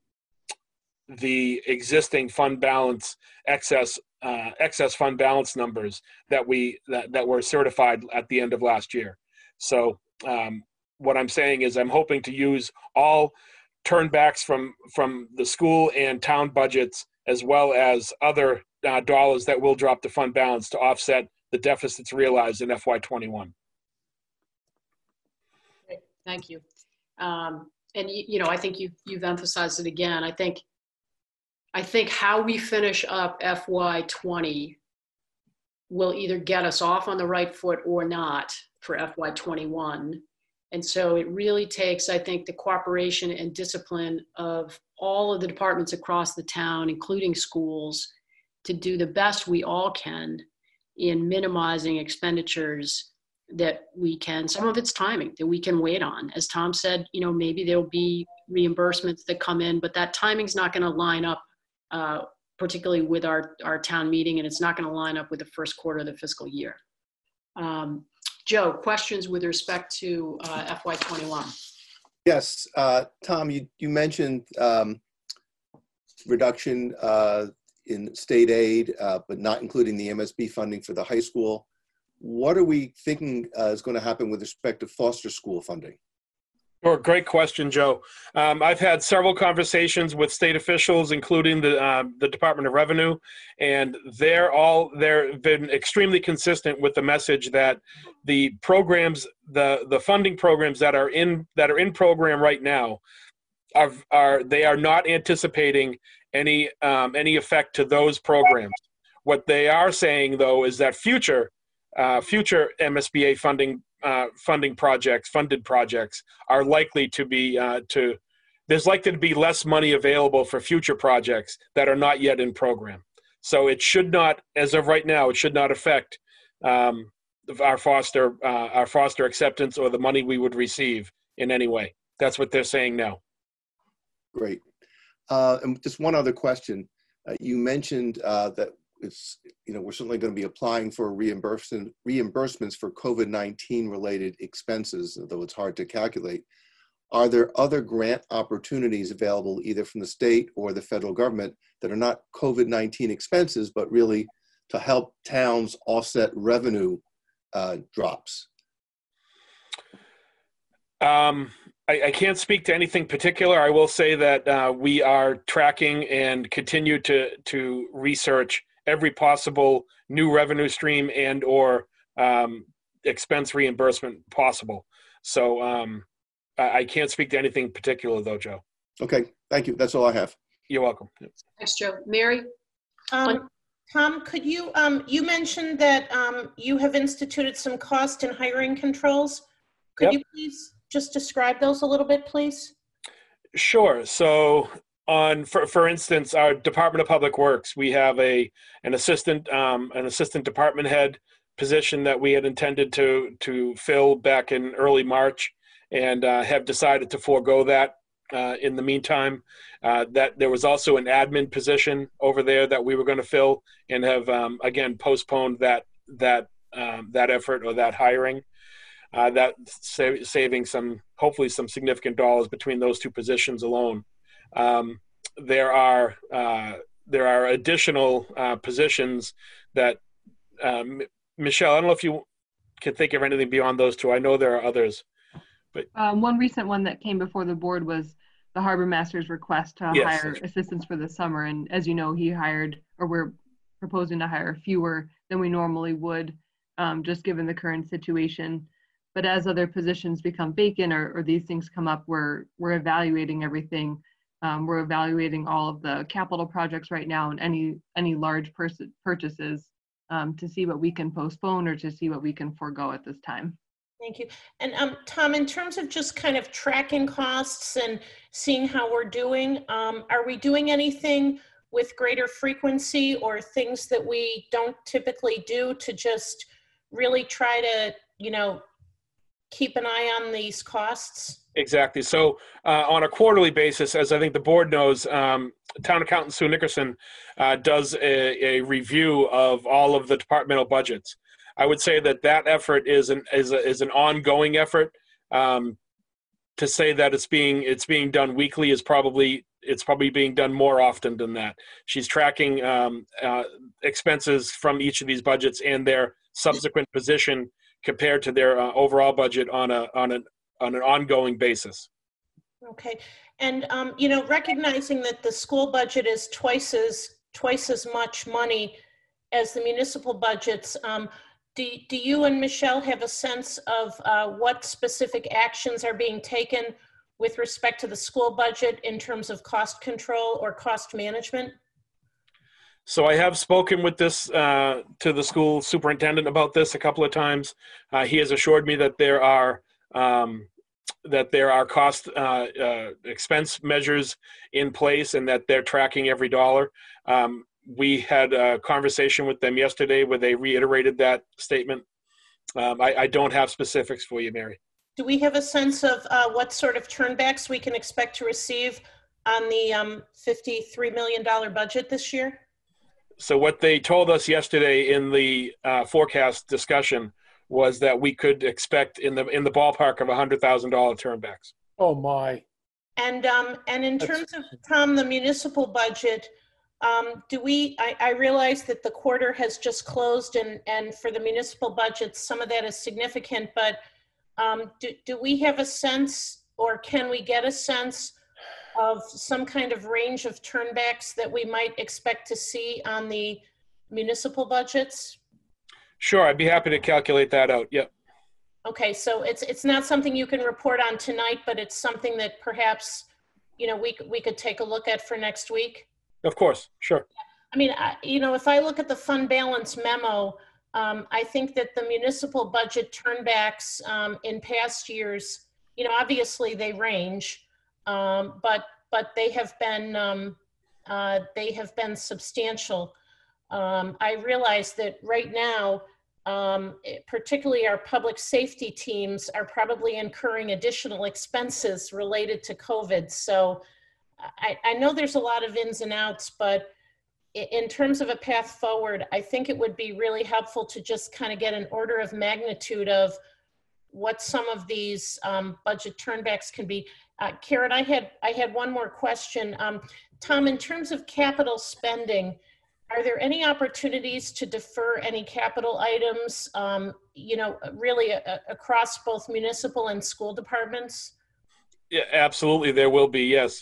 the existing fund balance excess uh, excess fund balance numbers that we that, that were certified at the end of last year. So um, what I'm saying is I'm hoping to use all turnbacks from from the school and town budgets, as well as other uh, dollars that will drop to fund balance, to offset the deficits realized in F Y twenty-one. Okay, thank you. Um, and you, you know, I think you you've emphasized it again. I think. I think how we finish up F Y twenty will either get us off on the right foot or not for F Y twenty-one. And so it really takes, I think, the cooperation and discipline of all of the departments across the town, including schools, to do the best we all can in minimizing expenditures that we can, some of it's timing, that we can wait on. As Tom said, you know, maybe there'll be reimbursements that come in, but that timing's not going to line up Uh, particularly with our, our town meeting, and it's not going to line up with the first quarter of the fiscal year. Um, Joe, questions with respect to uh, F Y twenty-one? Yes, uh, Tom, you, you mentioned um, reduction uh, in state aid, uh, but not including the M S B funding for the high school. What are we thinking uh, is going to happen with respect to foster school funding? Sure, great question, Joe. Um, I've had several conversations with state officials, including the uh, the Department of Revenue, and they're all they've been extremely consistent with the message that the programs, the the funding programs that are in that are in program right now, are are they are not anticipating any um, any effect to those programs. What they are saying, though, is that future uh, future M S B A funding. Uh, funding projects, funded projects are likely to be, uh, to, there's likely to be less money available for future projects that are not yet in program. So it should not, as of right now, it should not affect um, our foster, uh, our foster acceptance or the money we would receive in any way. That's what they're saying now. Great. Uh, and just one other question. Uh, you mentioned uh, that it's, you know, we're certainly going to be applying for reimbursement, reimbursements for COVID nineteen related expenses, though it's hard to calculate. Are there other grant opportunities available either from the state or the federal government that are not COVID nineteen expenses, but really to help towns offset revenue uh, drops? Um, I, I can't speak to anything particular. I will say that uh, we are tracking and continue to, to research every possible new revenue stream and or um, expense reimbursement possible. So um, I, I can't speak to anything particular though, Joe. Okay, thank you. That's all I have. You're welcome. Thanks, Joe. Mary? Um, Tom, could you, um, you mentioned that um, you have instituted some cost and hiring controls. Could Yep. you please just describe those a little bit, please? Sure. So on, for, for instance, our Department of Public Works, we have a an assistant um, an assistant department head position that we had intended to to fill back in early March, and uh, have decided to forego that uh, in the meantime. Uh, that there was also an admin position over there that we were going to fill, and have um, again postponed that that um, that effort or that hiring. Uh, that sa- saving some, hopefully some significant dollars between those two positions alone. Um, there are uh, there are additional uh, positions that um, Michelle, I don't know if you can think of anything beyond those two. I know there are others, but Um, one recent one that came before the board was the harbor master's request to Yes, hire that's- assistants for the summer. And as you know, he hired, or we're proposing to hire fewer than we normally would, um, just given the current situation. But as other positions become vacant or, or these things come up, we're, we're evaluating everything. Um, we're evaluating all of the capital projects right now and any, any large pers- purchases um, to see what we can postpone or to see what we can forego at this time. Thank you. And um, Tom, in terms of just kind of tracking costs and seeing how we're doing, um, are we doing anything with greater frequency or things that we don't typically do to just really try to, you know, keep an eye on these costs? Exactly. So uh, on a quarterly basis, as I think the board knows, um, Town Accountant Sue Nickerson uh, does a, a review of all of the departmental budgets. I would say that that effort is an is, a, is an ongoing effort. Um, to say that it's being it's being done weekly is probably it's probably being done more often than that. She's tracking um, uh, expenses from each of these budgets and their subsequent position compared to their uh, overall budget on a on an on an ongoing basis. Okay, and um, you know, recognizing that the school budget is twice as twice as much money as the municipal budgets, um, do do you and Michelle have a sense of uh, what specific actions are being taken with respect to the school budget in terms of cost control or cost management? So I have spoken with this uh, to the school superintendent about this a couple of times. Uh, he has assured me that there are um, that there are cost uh, uh, expense measures in place and that they're tracking every dollar. Um, we had a conversation with them yesterday where they reiterated that statement. Um, I, I don't have specifics for you, Mary. Do we have a sense of uh, what sort of turnbacks we can expect to receive on the um, fifty-three million dollars budget this year? So what they told us yesterday in the uh, forecast discussion was that we could expect in the in the ballpark of one hundred thousand dollars turnbacks. Oh, my. And um, and in That's- terms of, Tom, the municipal budget, um, do we, I, I realize that the quarter has just closed and, and for the municipal budgets, some of that is significant, but um, do, do we have a sense or can we get a sense of some kind of range of turnbacks that we might expect to see on the municipal budgets? Sure, I'd be happy to calculate that out. Yep. Okay, so it's it's not something you can report on tonight, but it's something that perhaps, you know, we we could take a look at for next week. Of course, sure. I mean, I, you know, if I look at the fund balance memo, um, I think that the municipal budget turnbacks um, in past years, you know, obviously they range, um, but but they have been um, uh, they have been substantial. Um, I realize that right now, um, it- particularly our public safety teams are probably incurring additional expenses related to COVID. So I, I know there's a lot of ins and outs, but i- in terms of a path forward, I think it would be really helpful to just kind of get an order of magnitude of what some of these um, budget turnbacks can be. Uh, Karen, I had I had one more question. Um, Tom, in terms of capital spending, are there any opportunities to defer any capital items, um, you know, really a, a- across both municipal and school departments? Yeah, absolutely. There will be. Yes.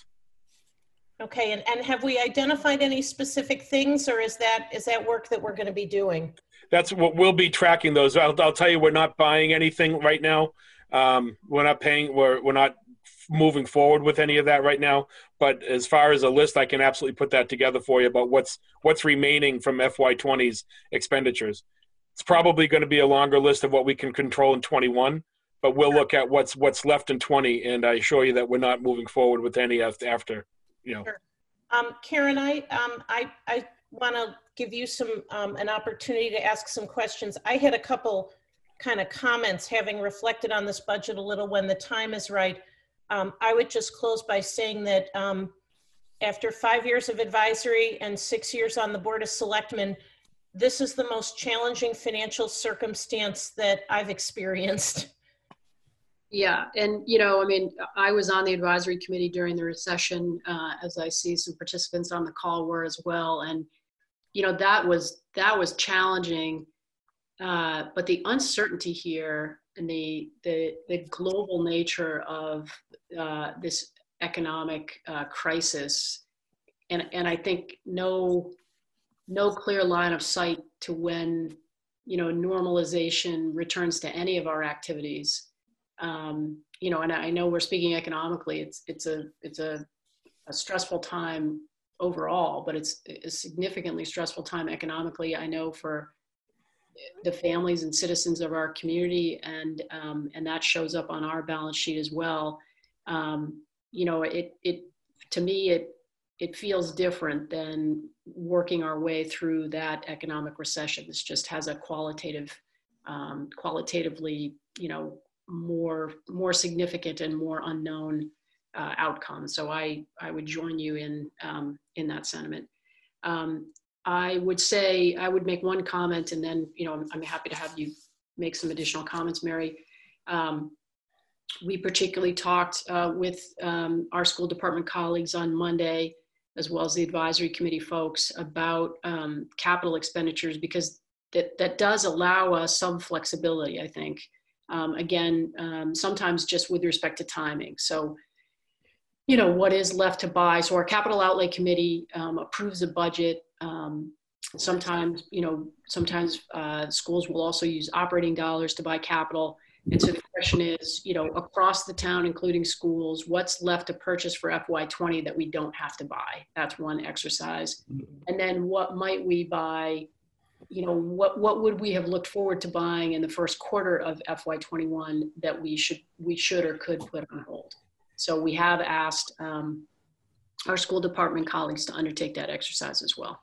Okay, and, and have we identified any specific things, or is that is that work that we're going to be doing? That's what we'll be tracking those. I'll, I'll tell you, we're not buying anything right now. Um, we're not paying. We're we're not moving forward with any of that right now. But as far as a list, I can absolutely put that together for you about what's what's remaining from F Y twenty's expenditures. It's probably going to be a longer list of what we can control in twenty-one, but we'll look at what's what's left in twenty, and I assure you that we're not moving forward with any after, after you know. Sure. Um, Karen, I um, I I want to give you some um, an opportunity to ask some questions. I had a couple kind of comments, having reflected on this budget a little. When the time is right, um, I would just close by saying that um, after five years of advisory and six years on the Board of Selectmen, this is the most challenging financial circumstance that I've experienced. Yeah, and you know, I mean, I was on the advisory committee during the recession, uh, as I see some participants on the call were as well, and you know, that was that was challenging. Uh, but the uncertainty here and the the the global nature of uh, this economic uh, crisis, and and I think no no clear line of sight to when, you know, normalization returns to any of our activities. Um, you know, and I know we're speaking economically. It's it's a it's a, a stressful time overall, but it's a significantly stressful time economically. I know for the families and citizens of our community, and um, and that shows up on our balance sheet as well. Um, you know, it it to me it it feels different than working our way through that economic recession. This just has a qualitative, um, qualitatively, you know, more more significant and more unknown uh, outcome. So I I would join you in um, in that sentiment. Um, I would say I would make one comment, and then you know I'm, I'm happy to have you make some additional comments, Mary. Um, we particularly talked uh, with um, our school department colleagues on Monday, as well as the advisory committee folks, about um, capital expenditures, because that that does allow us some flexibility, I think. Um, again, um, sometimes just with respect to timing. So, you know, what is left to buy? So our capital outlay committee um, approves a budget. Um, sometimes, you know, sometimes uh, schools will also use operating dollars to buy capital. And so the question is, you know, across the town, including schools, what's left to purchase for F Y twenty that we don't have to buy? That's one exercise. And then what might we buy? You know, what what would we have looked forward to buying in the first quarter of F Y twenty-one that we should we should or could put on hold? So we have asked um, our school department colleagues to undertake that exercise as well.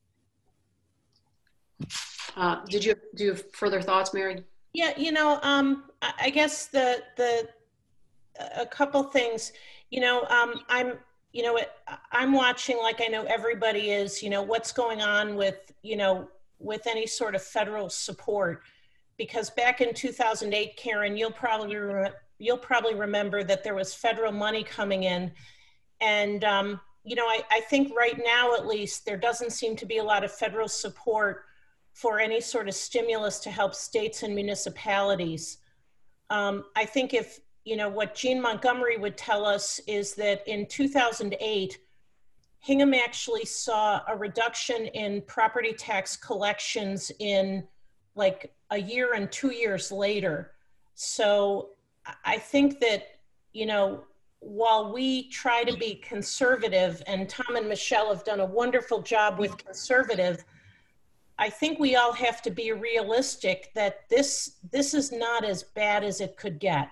Uh, did you do you have further thoughts, Mary? Yeah, you know, um, I I guess the the a couple things. You know, um, I'm you know it, I'm watching, like I know everybody is. You know, what's going on with you know. with any sort of federal support, because back in two thousand eight, Karen, you'll probably re you'll probably remember that there was federal money coming in, and um, you know, I, I think right now, at least, there doesn't seem to be a lot of federal support for any sort of stimulus to help states and municipalities. Um, I think if, you know, what Jean Montgomery would tell us is that in two thousand eight, Hingham actually saw a reduction in property tax collections in like a year and two years later. So I think that, you know, while we try to be conservative, and Tom and Michelle have done a wonderful job with conservative, I think we all have to be realistic that this, this is not as bad as it could get.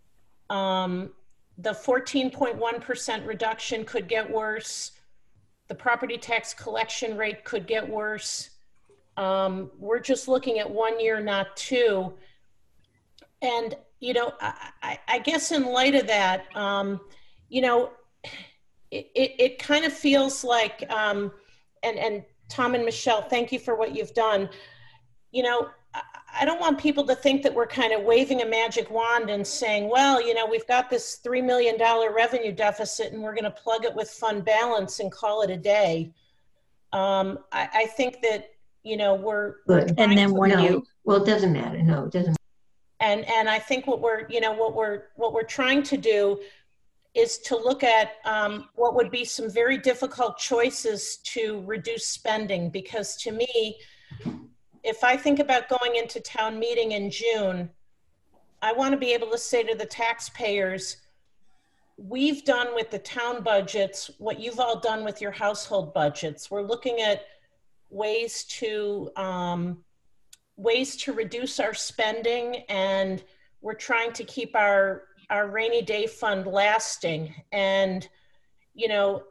Um, the fourteen point one percent reduction could get worse. The property tax collection rate could get worse. Um, we're just looking at one year, not two. And, you know, I, I, I guess in light of that, um, you know, it, it, it kind of feels like, um, and, and Tom and Michelle, thank you for what you've done. You know, I, I don't want people to think that we're kind of waving a magic wand and saying, well, you know, we've got this three million dollar revenue deficit and we're going to plug it with fund balance and call it a day. Um, I, I think that, you know, we're, we're Good. And then to, when no, you, well, it doesn't matter. No, it doesn't. And, and I think what we're, you know, what we're, what we're trying to do is to look at um, what would be some very difficult choices to reduce spending. Because to me, if I think about going into town meeting in June, I want to be able to say to the taxpayers, we've done with the town budgets what you've all done with your household budgets. We're looking at ways to, um, ways to reduce our spending, and we're trying to keep our our rainy day fund lasting. And, you know,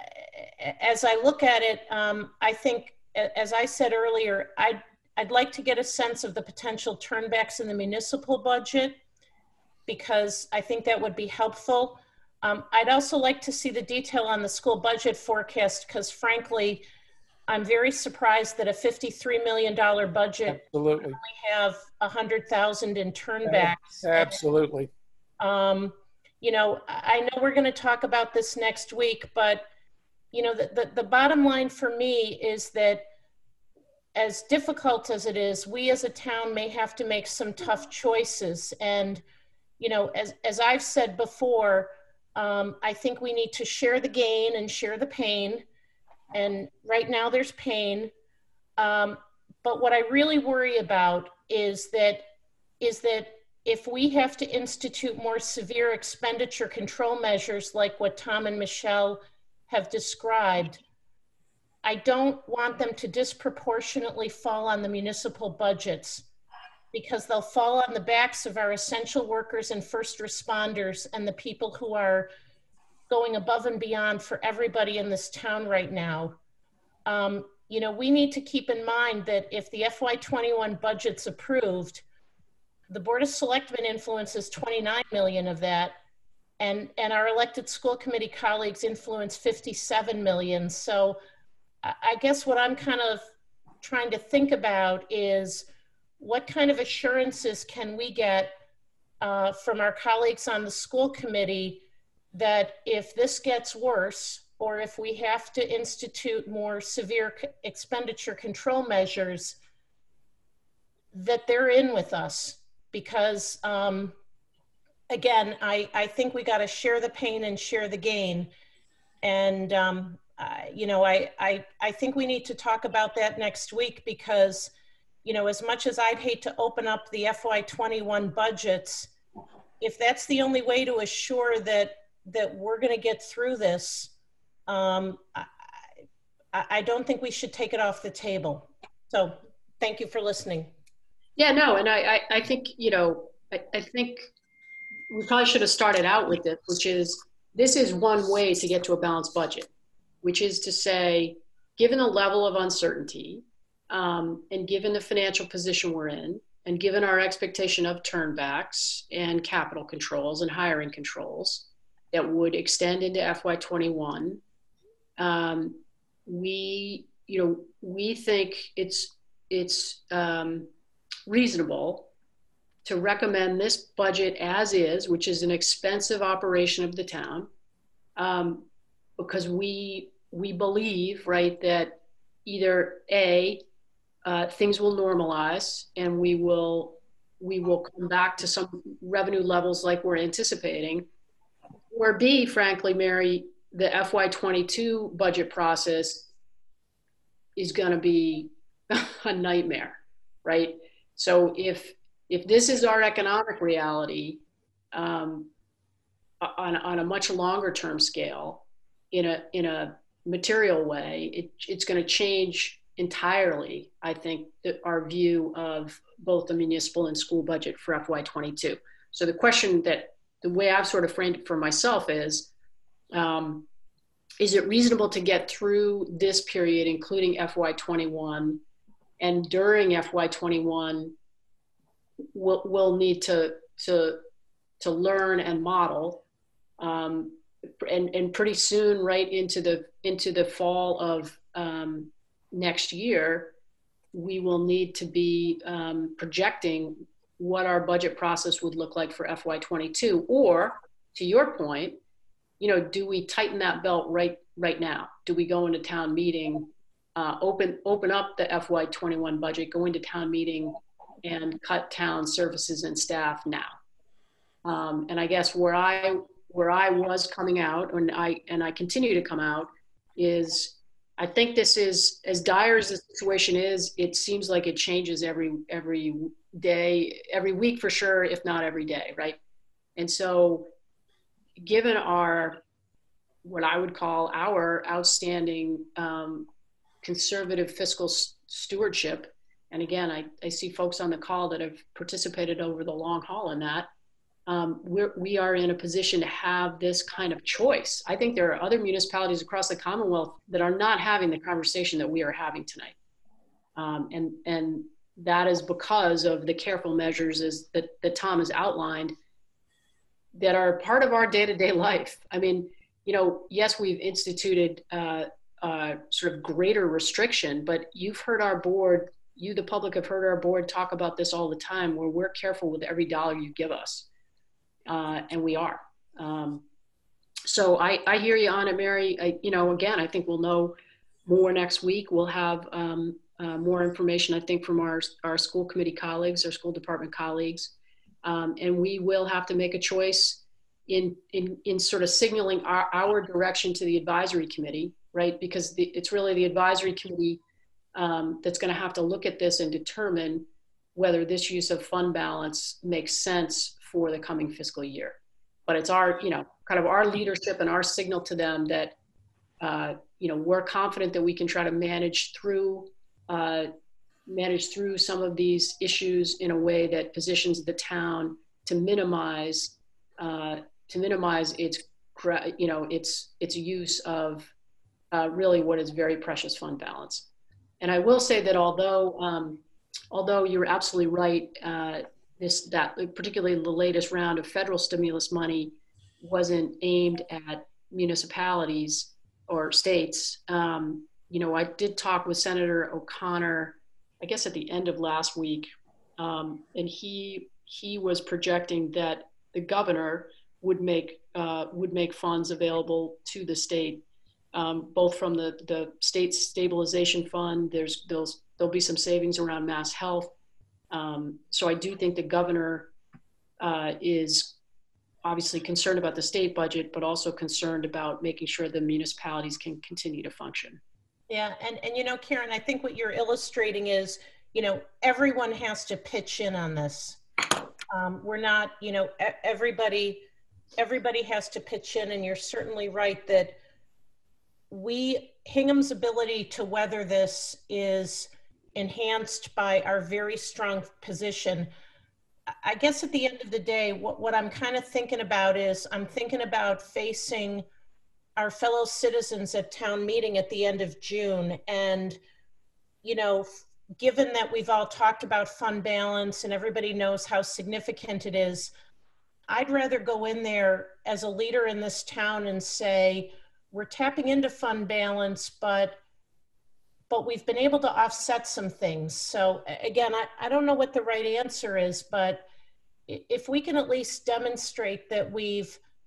as I look at it, um, I think, as I said earlier, I'd, I'd like to get a sense of the potential turnbacks in the municipal budget, because I think that would be helpful. Um, I'd also like to see the detail on the school budget forecast, because frankly, I'm very surprised that a fifty-three million dollar budget Absolutely. only have one hundred thousand in turnbacks. Absolutely. Um, you know, I know we're going to talk about this next week, but, you know, the, the, the bottom line for me is that as difficult as it is, we as a town may have to make some tough choices. And, you know, as, as I've said before, um, I think we need to share the gain and share the pain. And right now there's pain. Um, but what I really worry about is that, is that if we have to institute more severe expenditure control measures like what Tom and Michelle have described, I don't want them to disproportionately fall on the municipal budgets, because they'll fall on the backs of our essential workers and first responders and the people who are going above and beyond for everybody in this town right now. Um, you know, we need to keep in mind that if the F Y twenty-one budget's approved, the Board of Selectmen influences twenty-nine million of that, and, and our elected school committee colleagues influence fifty-seven million. So I guess what I'm kind of trying to think about is what kind of assurances can we get uh, from our colleagues on the school committee that if this gets worse, or if we have to institute more severe expenditure control measures, that they're in with us. Because um, again, I, I think we got to share the pain and share the gain. And, um, I, you know, I, I, I think we need to talk about that next week, because, you know, as much as I'd hate to open up the F Y twenty-one budgets, if that's the only way to assure that, that we're going to get through this, um, I, I, I don't think we should take it off the table. So thank you for listening. Yeah, no, and I, I, I think, you know, I, I think we probably should have started out with it, which is, this is one way to get to a balanced budget, which is to say, given the level of uncertainty, um, and given the financial position we're in, and given our expectation of turnbacks and capital controls and hiring controls that would extend into F Y twenty-one, um, we, you know, we think it's, it's, um, reasonable to recommend this budget as is, which is an expensive operation of the town, um, because we, we believe, right, that either A, uh, things will normalize and we will, we will come back to some revenue levels like we're anticipating, or B, frankly, Mary, the F Y twenty-two budget process is going to be a nightmare, right? So if if this is our economic reality um, on on a much longer term scale, in a in a material way, it, it's going to change entirely, I think, the, our view of both the municipal and school budget for F Y twenty-two. So the question that the way I've sort of framed it for myself is, um, is it reasonable to get through this period, including F Y twenty-one, and during F Y twenty-one, we'll, we'll need to, to, to learn and model, um, and, and pretty soon, right into the, into the fall of um, next year, we will need to be um, projecting what our budget process would look like for F Y twenty-two, or to your point, you know, do we tighten that belt right right now? Do we go into town meeting, uh, open open up the F Y twenty-one budget, go into town meeting, and cut town services and staff now? Um, and I guess where I where I was coming out, and I and I continue to come out, is I think this is, as dire as the situation is, it seems like it changes every every day, every week for sure, if not every day, right? And so, given our, what I would call our outstanding um, conservative fiscal s- stewardship, and again, I, I see folks on the call that have participated over the long haul in that, um, we're, we are in a position to have this kind of choice. I think there are other municipalities across the Commonwealth that are not having the conversation that we are having tonight. Um, and, and that is because of the careful measures as, that, that Tom has outlined that are part of our day-to-day life. I mean, you know, yes, we've instituted uh, uh, sort of greater restriction, but you've heard our board, you, the public, have heard our board talk about this all the time, where we're careful with every dollar you give us. Uh, and we are. Um, so I, I hear you on it, Mary. I, you know, again, I think we'll know more next week. We'll have um, uh, more information, I think, from our, our school committee colleagues, our school department colleagues. Um, and we will have to make a choice in, in, in sort of signaling our, our direction to the advisory committee, right? Because the, it's really the advisory committee um, that's going to have to look at this and determine whether this use of fund balance makes sense for the coming fiscal year. But it's our, you know, kind of our leadership and our signal to them that, uh, you know, we're confident that we can try to manage through, uh, manage through some of these issues in a way that positions the town to minimize, uh, to minimize its, you know, its, its use of uh, really what is very precious fund balance. And I will say that although, um, although you're absolutely right, uh, this, that particularly the latest round of federal stimulus money wasn't aimed at municipalities or states. Um, you know, I did talk with Senator O'Connor, I guess at the end of last week, um, and he he was projecting that the governor would make uh, would make funds available to the state, um, both from the the state stabilization fund. There's there'll there'll be some savings around Mass Health. Um, so I do think the governor uh, is obviously concerned about the state budget, but also concerned about making sure the municipalities can continue to function. Yeah, and, and you know, Karen, I think what you're illustrating is, you know, everyone has to pitch in on this. Um, we're not, you know, everybody, everybody has to pitch in, and you're certainly right that we, Hingham's ability to weather this is enhanced by our very strong position. I guess at the end of the day, what, what I'm kind of thinking about is I'm thinking about facing our fellow citizens at town meeting at the end of June. And, you know, given that we've all talked about fund balance and everybody knows how significant it is, I'd rather go in there as a leader in this town and say, we're tapping into fund balance, but but we've been able to offset some things. So again, I, I don't know what the right answer is, but if we can at least demonstrate that we've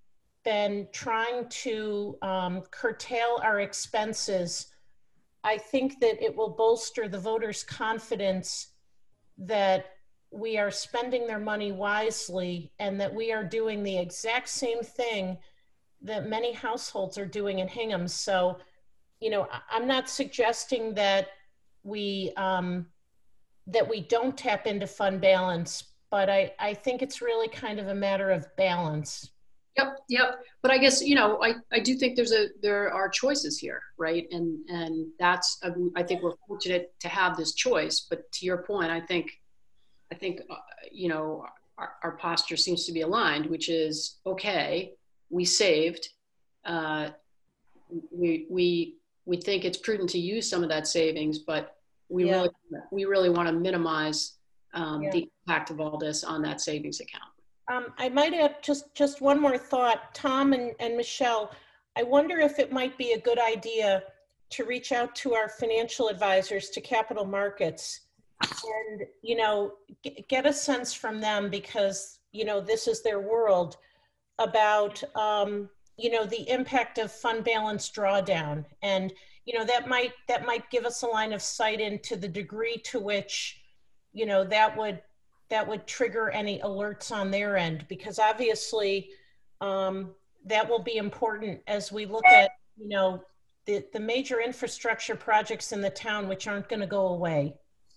been trying to um, curtail our expenses, I think that it will bolster the voters' confidence that we are spending their money wisely and that we are doing the exact same thing that many households are doing in Hingham. So, you know, I- I'm not suggesting that we um, that we don't tap into fund balance, but I, I think it's really kind of a matter of balance. Yep, yep. But I guess, you know, I, I do think there's a there are choices here, right? And and that's um, I think we're fortunate to have this choice. But to your point, I think I think uh, you know our, our posture seems to be aligned, which is okay. We saved. Uh, we we we think it's prudent to use some of that savings, but we Yeah. really we really want to minimize um, Yeah. the impact of all this on that savings account. Um, I might have just, just one more thought, Tom and, and Michelle. I wonder if it might be a good idea to reach out to our financial advisors to capital markets and, you know, g- get a sense from them because, you know, this is their world about, um, you know, the impact of fund balance drawdown. And, you know, that might, that might give us a line of sight into the degree to which, you know, that would, that would trigger any alerts on their end, because obviously um, that will be important as we look at, you know, the, the major infrastructure projects in the town, which aren't going to go away.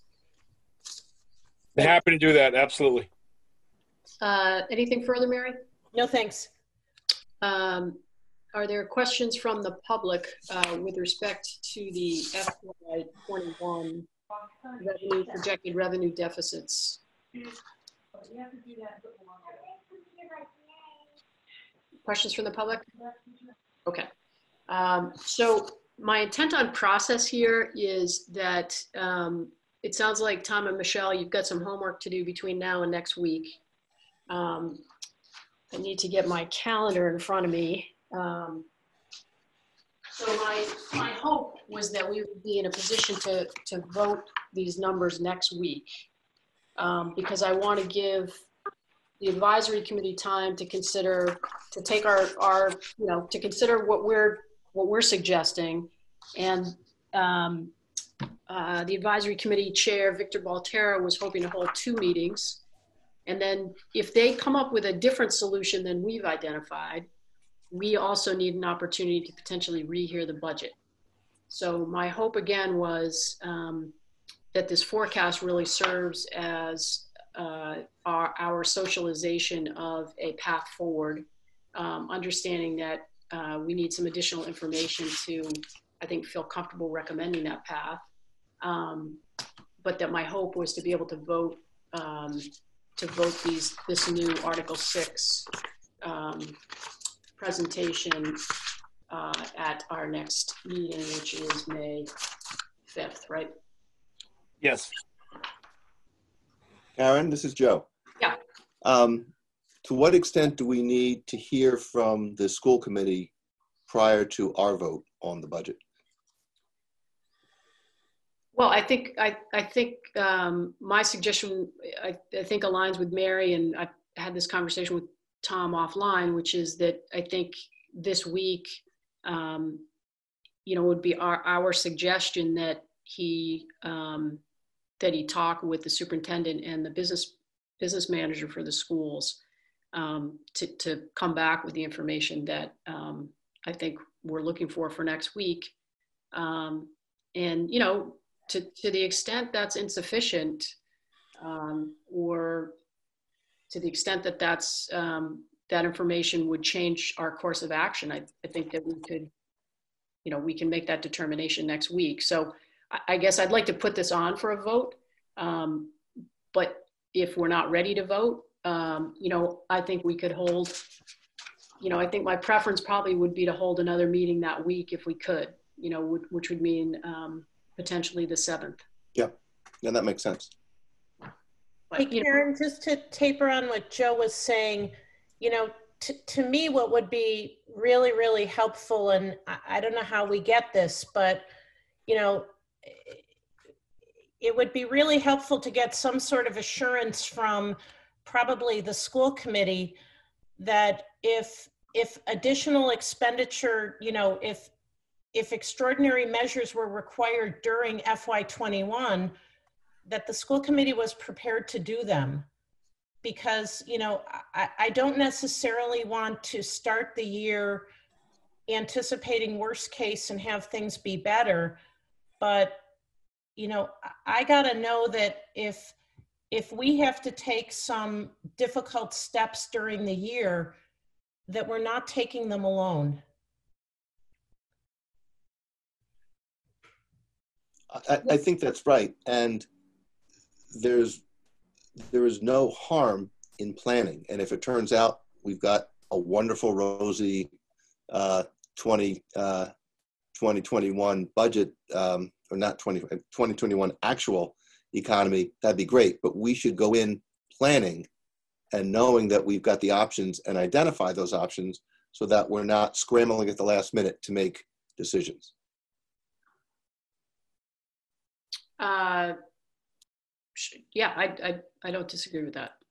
I'm happy to do that. Absolutely. Uh, anything further, Mary? No, thanks. Um, are there questions from the public uh, with respect to the F Y twenty-one revenue, projected revenue deficits? Questions from the public? Okay. Um, so my intent on process here is that um, it sounds like Tom and Michelle, you've got some homework to do between now and next week. Um, I need to get my calendar in front of me. Um, so my, my hope was that we would be in a position to, to vote these numbers next week. Um, because I want to give the advisory committee time to consider, to take our, our, you know, to consider what we're, what we're suggesting. And um, uh, the advisory committee chair, Victor Baltera, was hoping to hold two meetings. And then if they come up with a different solution than we've identified, we also need an opportunity to potentially rehear the budget. So my hope again was, um, that this forecast really serves as uh, our, our socialization of a path forward, um, understanding that uh, we need some additional information to, I think, feel comfortable recommending that path. Um, but that my hope was to be able to vote, um, to vote these, this new Article six um, presentation uh, at our next meeting, which is May fifth, right? Yes. Karen, this is Joe. Yeah. Um, to what extent do we need to hear from the school committee prior to our vote on the budget? Well, I think I, I think um, my suggestion I, I think aligns with Mary, and I had this conversation with Tom offline, which is that I think this week, um, you know, would be our, our suggestion that he um, that he talk with the superintendent and the business business manager for the schools um, to, to come back with the information that um, I think we're looking for for next week. Um, and, you know, to, to the extent that's insufficient um, or to the extent that that's, um, that information would change our course of action, I, I think that we could, you know, we can make that determination next week. So I guess I'd like to put this on for a vote, um, but if we're not ready to vote, um, you know, I think we could hold, you know, I think my preference probably would be to hold another meeting that week if we could, you know, which, which would mean um, potentially the seventh. Yeah, yeah, that makes sense. Hey, Karen, just to taper on what Joe was saying, you know, to, to me, what would be really, really helpful, and I, I don't know how we get this, but, you know, it would be really helpful to get some sort of assurance from probably the school committee that if if additional expenditure, you know, if, if extraordinary measures were required during F Y twenty-one, that the school committee was prepared to do them. Because, you know, I, I don't necessarily want to start the year anticipating worst case and have things be better. But, you know, I gotta know that if, if we have to take some difficult steps during the year, that we're not taking them alone. I, I think that's right. And there's, there is no harm in planning. And if it turns out we've got a wonderful, rosy uh, twenty, uh, twenty twenty-one budget, um, or not twenty, twenty twenty-one actual economy, that'd be great. But we should go in planning and knowing that we've got the options and identify those options so that we're not scrambling at the last minute to make decisions. Uh, yeah, I, I, I don't disagree with that.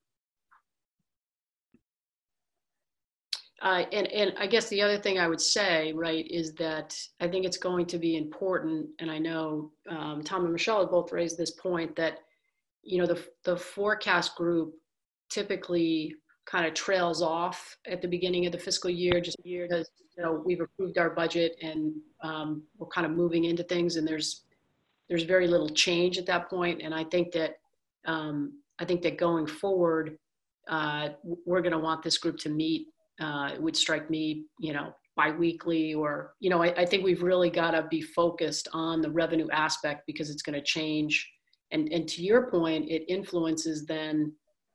Uh, and, and I guess the other thing I would say, right, is that I think it's going to be important, and I know um, Tom and Michelle have both raised this point, that, you know, the, the forecast group typically kind of trails off at the beginning of the fiscal year, just because, you know, we've approved our budget and um, we're kind of moving into things, and there's there's very little change at that point. And I think that um, I think that going forward, uh, we're going to want this group to meet. Uh, it would strike me, you know, bi-weekly, or, you know, I, I think we've really got to be focused on the revenue aspect, because it's going to change. And, and to your point, it influences then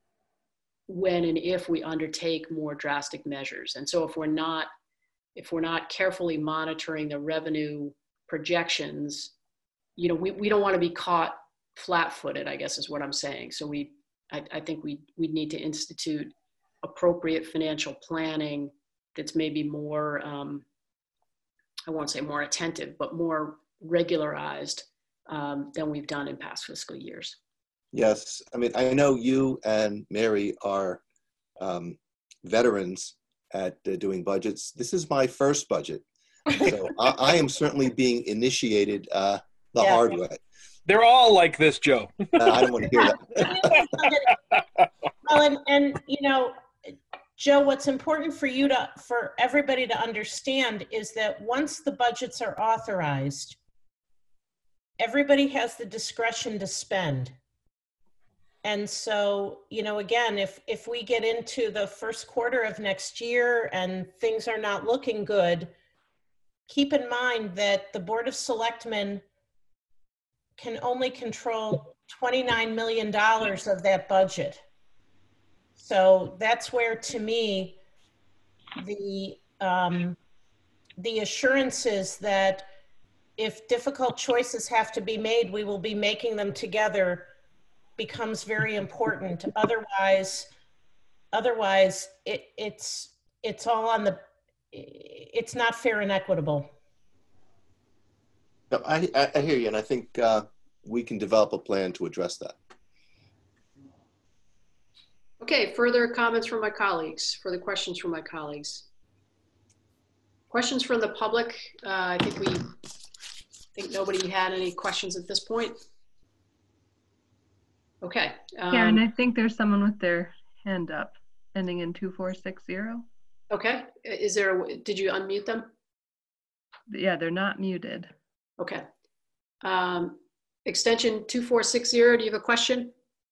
when and if we undertake more drastic measures. And so if we're not, if we're not carefully monitoring the revenue projections, you know, we, we don't want to be caught flat-footed, I guess is what I'm saying. So we, I, I think we we need to institute appropriate financial planning that's maybe more, um, I won't say more attentive, but more regularized um, than we've done in past fiscal years. Yes, I mean, I know you and Mary are um, veterans at uh, doing budgets. This is my first budget. So I, I am certainly being initiated uh, the Yeah. hard way. They're all like this, Joe. Uh, I don't want to hear that. Well, and, and, you know, Joe, what's important for you to, for everybody to understand is that once the budgets are authorized, everybody has the discretion to spend. And so, you know, again, if, if we get into the first quarter of next year and things are not looking good, keep in mind that the Board of Selectmen can only control twenty-nine million dollars of that budget. So that's where, to me, the, um, the assurances that if difficult choices have to be made, we will be making them together becomes very important. Otherwise, otherwise it, it's, it's all on the, it's not fair and equitable. No, I, I, I hear you, and I think uh, we can develop a plan to address that. Okay, further comments from my colleagues, further questions from my colleagues. Questions from the public? Uh, I think we, I think nobody had any questions at this point. Okay. Um, Karen, I think there's someone with their hand up, ending in two four six zero. Okay, is there, a, did you unmute them? Yeah, they're not muted. Okay. Um, extension two four six zero, do you have a question?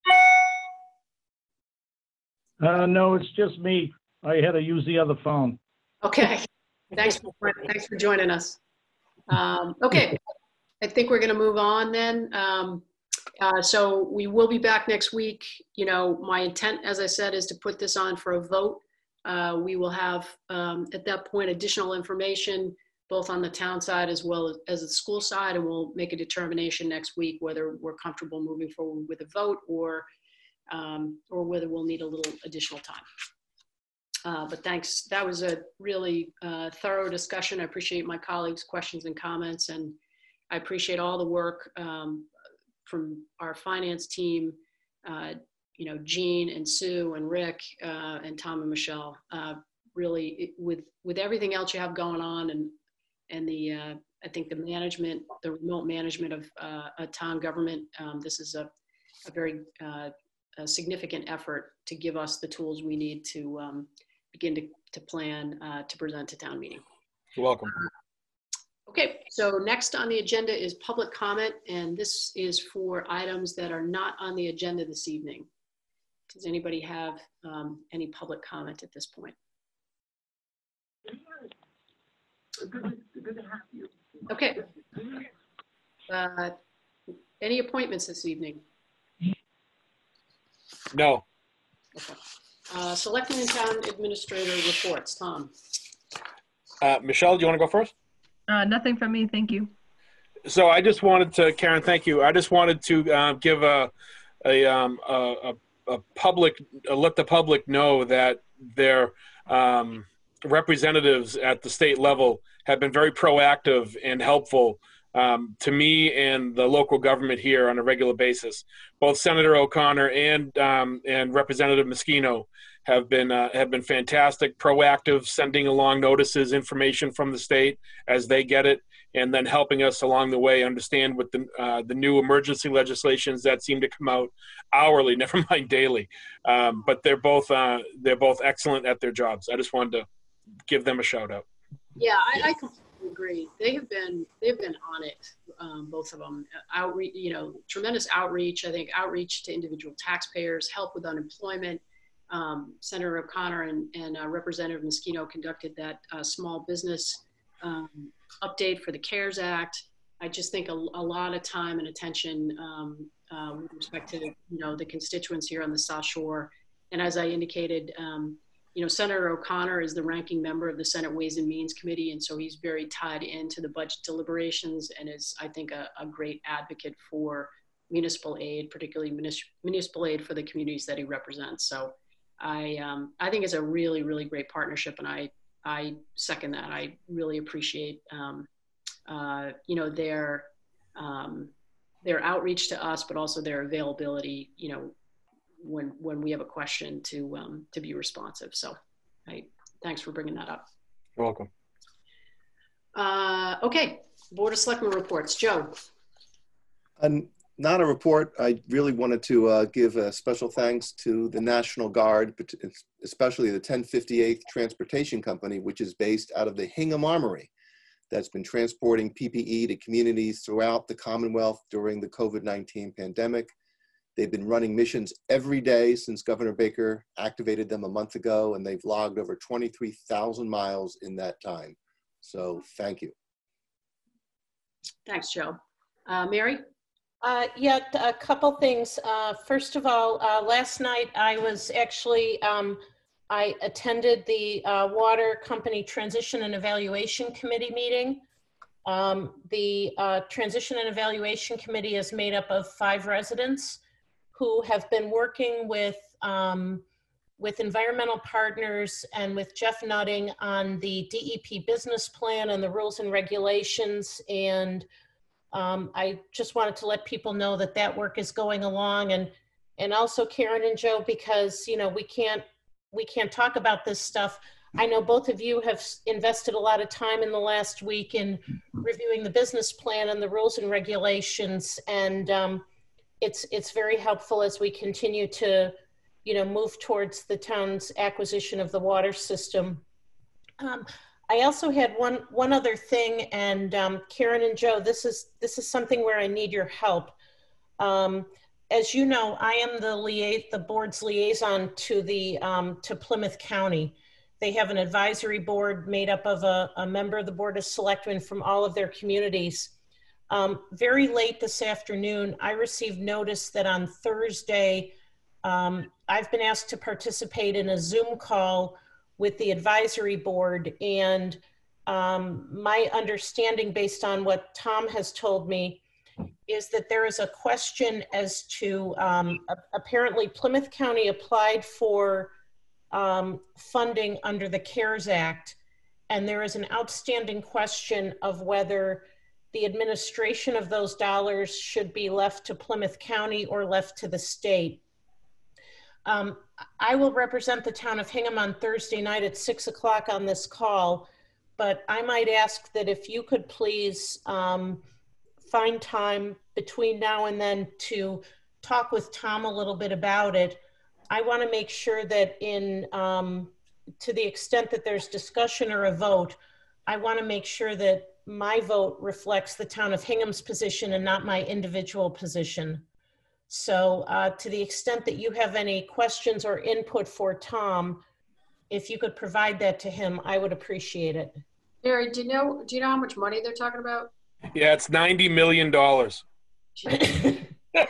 Uh, no, it's just me. I had to use the other phone. Okay, thanks for, thanks for joining us. Um, okay, I think we're gonna move on then. Um, uh, so we will be back next week. You know, my intent, as I said, is to put this on for a vote. Uh, we will have, um, at that point, additional information, both on the town side as well as, as the school side, and we'll make a determination next week whether we're comfortable moving forward with a vote or um, or whether we'll need a little additional time. Uh, but thanks, that was a really uh, thorough discussion. I appreciate my colleagues' questions and comments, and I appreciate all the work um, from our finance team, uh, you know, Jean and Sue and Rick uh, and Tom and Michelle. Uh, really, it, with with everything else you have going on, and and the uh, I think the management, the remote management of uh, a town government, um, this is a a very uh, a significant effort to give us the tools we need to um, begin to to plan uh, to present to town meeting. You're welcome. Okay, so next on the agenda is public comment, and this is for items that are not on the agenda this evening. Does anybody have um, any public comment at this point? Okay. Uh, any appointments this evening? No. Okay. Uh, Selectmen and Town Administrator reports. Tom. Uh, Michelle, do you want to go first? Uh, nothing from me, thank you. So I just wanted to, Karen, thank you. I just wanted to uh, give a, a, um, a, a public, uh, let the public know that their um, representatives at the state level have been very proactive and helpful um, to me and the local government here on a regular basis. Both Senator O'Connor and um, and Representative Moschino have been uh, have been fantastic, proactive, sending along notices, information from the state as they get it, and then helping us along the way understand what the uh, the new emergency legislations that seem to come out hourly, never mind daily. Um, but they're both uh, they're both excellent at their jobs. I just wanted to give them a shout out. Yeah, I, I completely agree. They have been they've been on it, um, both of them. Outreach, you know, tremendous outreach. I think outreach to individual taxpayers, help with unemployment. Um, Senator O'Connor and, and uh, Representative Moschino conducted that uh, small business um, update for the CARES Act. I just think a, a lot of time and attention um, uh, with respect to, you know, the constituents here on the South Shore. And as I indicated, um, you know, Senator O'Connor is the ranking member of the Senate Ways and Means Committee, and so he's very tied into the budget deliberations and is, I think, a, a great advocate for municipal aid, particularly municipal, municipal aid for the communities that he represents. So I, um, I think it's a really, really great partnership, and I, I second that. I really appreciate, um, uh, you know, their, um, their outreach to us, but also their availability, you know, when when we have a question to um, to be responsive. So, I thanks for bringing that up. You're welcome. Uh, okay, Board of Selectmen reports. Joe. Um, not a report. I really wanted to uh, give a special thanks to the National Guard, but especially the ten fifty-eighth Transportation Company, which is based out of the Hingham Armory, that's been transporting P P E to communities throughout the Commonwealth during the COVID nineteen pandemic. They've been running missions every day since Governor Baker activated them a month ago, and they've logged over twenty-three thousand miles in that time. So thank you. Thanks, Joe. Uh, Mary? Uh, yeah, a couple things. Uh, first of all, uh, last night I was actually, um, I attended the uh, Water Company Transition and Evaluation Committee meeting. Um, the uh, Transition and Evaluation Committee is made up of five residents who have been working with um, with environmental partners and with Jeff Nutting on the D E P business plan and the rules and regulations. And um, I just wanted to let people know that that work is going along. And and also Karen and Joe, because you know we can't we can't talk about this stuff. I know both of you have invested a lot of time in the last week in reviewing the business plan and the rules and regulations, and um, It's, it's very helpful as we continue to, you know, move towards the town's acquisition of the water system. Um, I also had one, one other thing, and um, Karen and Joe, this is, this is something where I need your help. Um, as you know, I am the, lia the board's liaison to, the, um, to Plymouth County. They have an advisory board made up of a, a member of the Board of Selectmen from all of their communities. Um, very late this afternoon, I received notice that on Thursday, um, I've been asked to participate in a Zoom call with the advisory board. And um, my understanding, based on what Tom has told me, is that there is a question as to, um, apparently Plymouth County applied for um, funding under the CARES Act. And there is an outstanding question of whether the administration of those dollars should be left to Plymouth County or left to the state. Um, I will represent the town of Hingham on Thursday night at six o'clock on this call, but I might ask that if you could please um, find time between now and then to talk with Tom a little bit about it. I want to make sure that in, um, to the extent that there's discussion or a vote, I want to make sure that my vote reflects the town of Hingham's position and not my individual position. So uh, to the extent that you have any questions or input for Tom, if you could provide that to him, I would appreciate it. Gary, do you know, do you know how much money they're talking about? Yeah, it's ninety million dollars. It's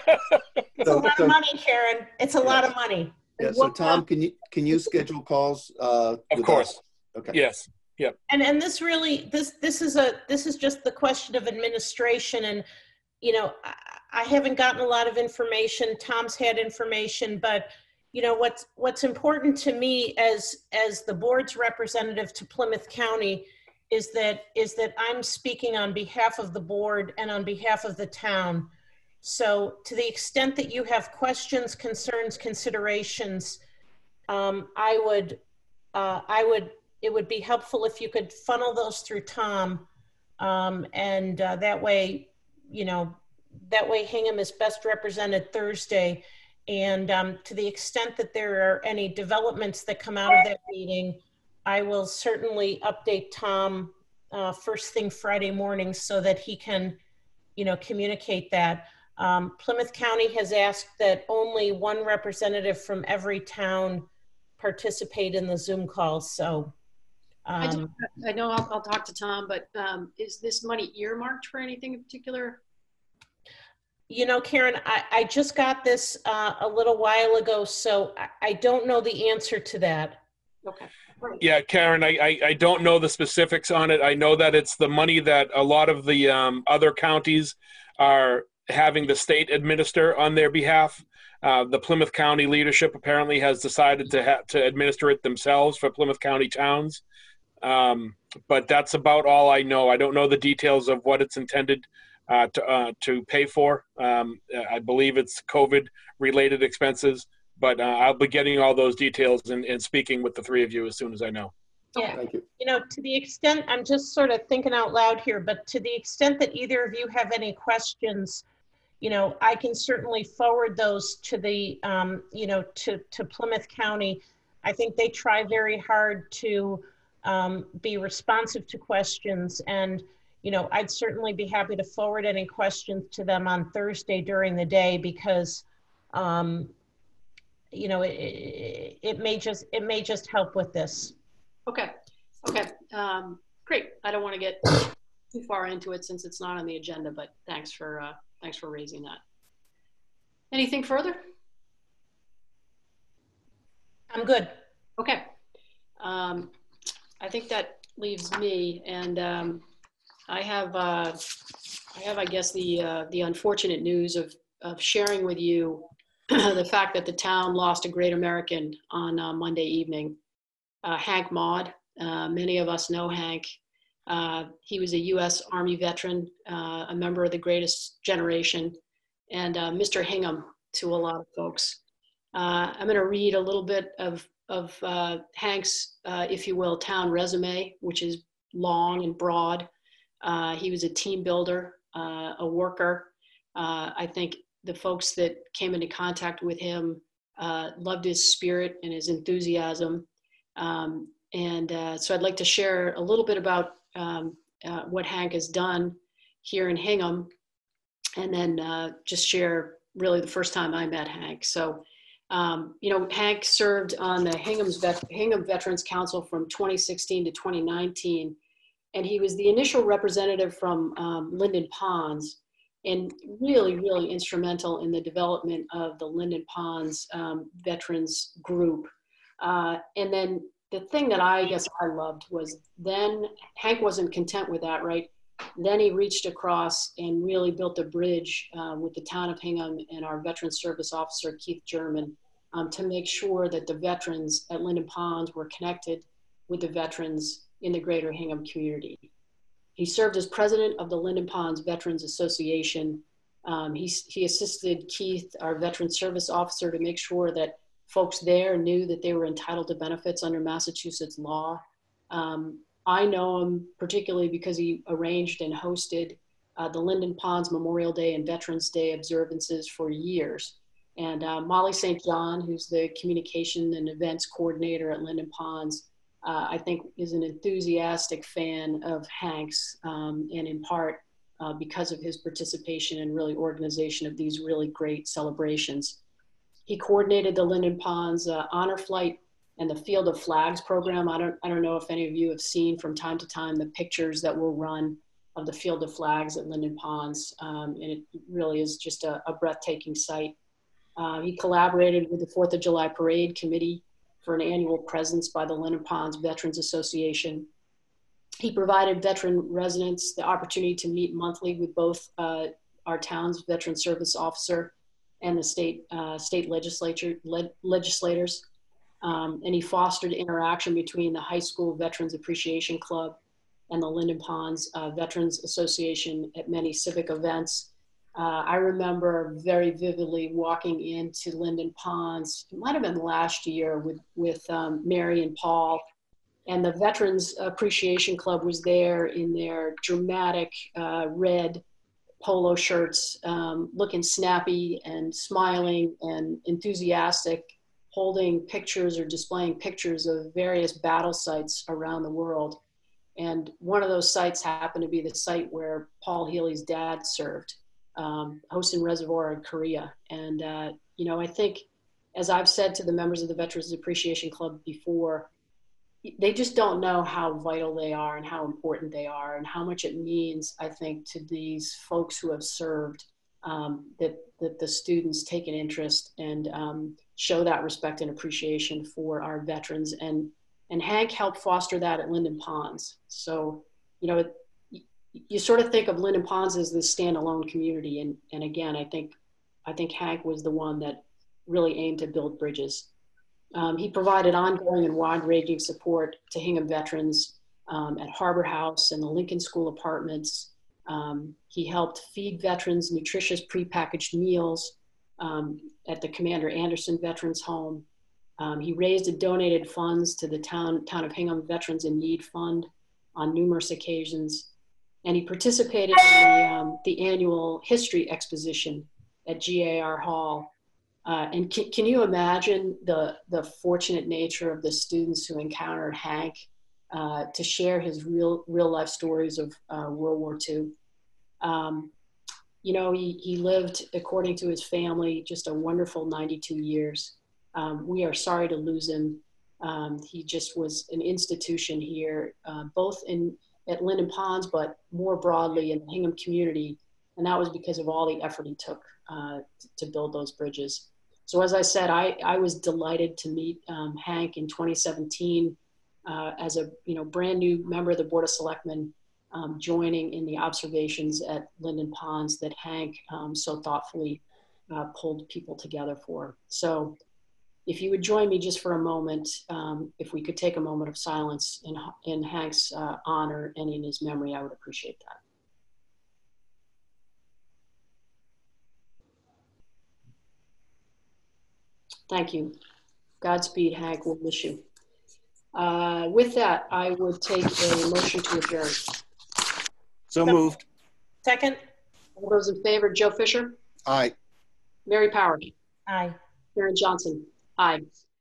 a lot of money, Karen. It's a lot of money. Yeah, so Tom, can you, can you schedule calls? Uh, Of course. us? Okay. Yes. Yep. And and this really this this is a this is just the question of administration, and you know I, I haven't gotten a lot of information. Tom's had information, but you know what's what's important to me as as the board's representative to Plymouth County is that is that I'm speaking on behalf of the board and on behalf of the town. So to the extent that you have questions, concerns, considerations, um, I would uh, I would. It would be helpful if you could funnel those through Tom, um, and uh, that way, you know, that way Hingham is best represented Thursday. And um, to the extent that there are any developments that come out of that meeting, I will certainly update Tom uh, first thing Friday morning so that he can, you know, communicate that. Um, Plymouth County has asked that only one representative from every town participate in the Zoom call, so. I, do, Um, I know I'll, I'll talk to Tom, but um, is this money earmarked for anything in particular? you know, Karen, I, I just got this uh, a little while ago, so I, I don't know the answer to that. Okay. Right. Yeah, Karen, I, I, I don't know the specifics on it. I know that it's the money that a lot of the um, other counties are having the state administer on their behalf. Uh, the Plymouth County leadership apparently has decided to ha- to administer it themselves for Plymouth County towns. Um, but that's about all I know. I don't know the details of what it's intended uh, to uh, to pay for. Um, I believe it's COVID-related expenses, but uh, I'll be getting all those details and, and speaking with the three of you as soon as I know. Yeah, Thank you. you know, to the extent, I'm just sort of thinking out loud here, but to the extent that either of you have any questions, you know, I can certainly forward those to the, um, you know, to, to Plymouth County. I think they try very hard to um, be responsive to questions, and, you know, I'd certainly be happy to forward any questions to them on Thursday during the day because, um, you know, it, it, it may just, it may just help with this. Okay. Okay. Um, great. I don't want to get too far into it since it's not on the agenda, but thanks for, uh, thanks for raising that. Anything further? I'm good. Okay. Um, I think that leaves me, and um, I have, uh, I have, I guess, the uh, the unfortunate news of of sharing with you the fact that the town lost a great American on uh, Monday evening. Uh, Hank Maud. Uh, many of us know Hank. Uh, he was a U S Army veteran, uh, a member of the Greatest Generation, and uh, Mister Hingham to a lot of folks. Uh, I'm going to read a little bit of of uh, Hank's, uh, if you will, town resume, which is long and broad. Uh, he was a team builder, uh, a worker. Uh, I think the folks that came into contact with him uh, loved his spirit and his enthusiasm. Um, and uh, so I'd like to share a little bit about um, uh, what Hank has done here in Hingham, and then uh, just share really the first time I met Hank. So, um, you know, Hank served on the Hingham's Vet- Hingham Veterans Council from twenty sixteen to twenty nineteen, and he was the initial representative from um, Linden Ponds, and really, really instrumental in the development of the Linden Ponds um, Veterans Group. Uh, and then the thing that I guess I loved was then Hank wasn't content with that, right? Then he reached across and really built a bridge uh, with the town of Hingham and our Veteran Service Officer, Keith German, um, to make sure that the veterans at Linden Ponds were connected with the veterans in the greater Hingham community. He served as president of the Linden Ponds Veterans Association. Um, he, he assisted Keith, our Veteran Service Officer, to make sure that folks there knew that they were entitled to benefits under Massachusetts law. Um, I know him particularly because he arranged and hosted uh, the Linden Ponds Memorial Day and Veterans Day observances for years. And uh, Molly Saint John, who's the communication and events coordinator at Linden Ponds, uh, I think is an enthusiastic fan of Hank's, um, and in part uh, because of his participation and really organization of these really great celebrations. He coordinated the Linden Ponds uh, Honor Flight and the Field of Flags program. I don't, I don't know if any of you have seen from time to time the pictures that will run of the Field of Flags at Linden Ponds, um, and it really is just a, a breathtaking sight. Uh, he collaborated with the Fourth of July Parade Committee for an annual presence by the Linden Ponds Veterans Association. He provided veteran residents the opportunity to meet monthly with both uh, our town's veteran service officer and the state, uh, state legislature, le legislators. Um, and he fostered interaction between the High School Veterans Appreciation Club and the Linden Ponds uh, Veterans Association at many civic events. Uh, I remember very vividly walking into Linden Ponds, it might have been last year, with, with um, Mary and Paul, and the Veterans Appreciation Club was there in their dramatic uh, red polo shirts, um, looking snappy and smiling and enthusiastic, holding pictures or displaying pictures of various battle sites around the world. And one of those sites happened to be the site where Paul Healy's dad served, um, Hosen Reservoir in Korea. And, uh, you know, I think, as I've said to the members of the Veterans Appreciation Club before, they just don't know how vital they are and how important they are and how much it means, I think, to these folks who have served, um, that, that the students take an interest and um, show that respect and appreciation for our veterans. And, and Hank helped foster that at Linden Ponds. So, you know, it, you sort of think of Linden Ponds as this standalone community. And, and again, I think, I think Hank was the one that really aimed to build bridges. Um, he provided ongoing and wide-ranging support to Hingham veterans um, at Harbor House and the Lincoln School Apartments. Um, he helped feed veterans nutritious prepackaged meals um, at the Commander Anderson Veterans Home. Um, he raised and donated funds to the town, town of Hingham Veterans in Need Fund on numerous occasions. And he participated in the, um, the annual history exposition at G A R Hall. Uh, and can, can you imagine the, the fortunate nature of the students who encountered Hank uh, to share his real, real life stories of uh, World War Two? Um, you know, he, he lived, according to his family, just a wonderful ninety-two years. Um, we are sorry to lose him. Um, he just was an institution here, uh, both in at Linden Ponds, but more broadly in the Hingham community. And that was because of all the effort he took uh, to build those bridges. So as I said, I, I was delighted to meet um, Hank in twenty seventeen uh, as a you know brand new member of the Board of Selectmen, um, joining in the observations at Linden Ponds that Hank um, so thoughtfully uh, pulled people together for. So if you would join me just for a moment, um, if we could take a moment of silence in, in Hank's uh, honor and in his memory, I would appreciate that. Thank you. Godspeed, Hank. We'll miss you. Uh, with that, I would take a motion to adjourn. So moved. Second? All those in favor, Joe Fisher? Aye. Mary Power? Aye. Karen Johnson? Aye.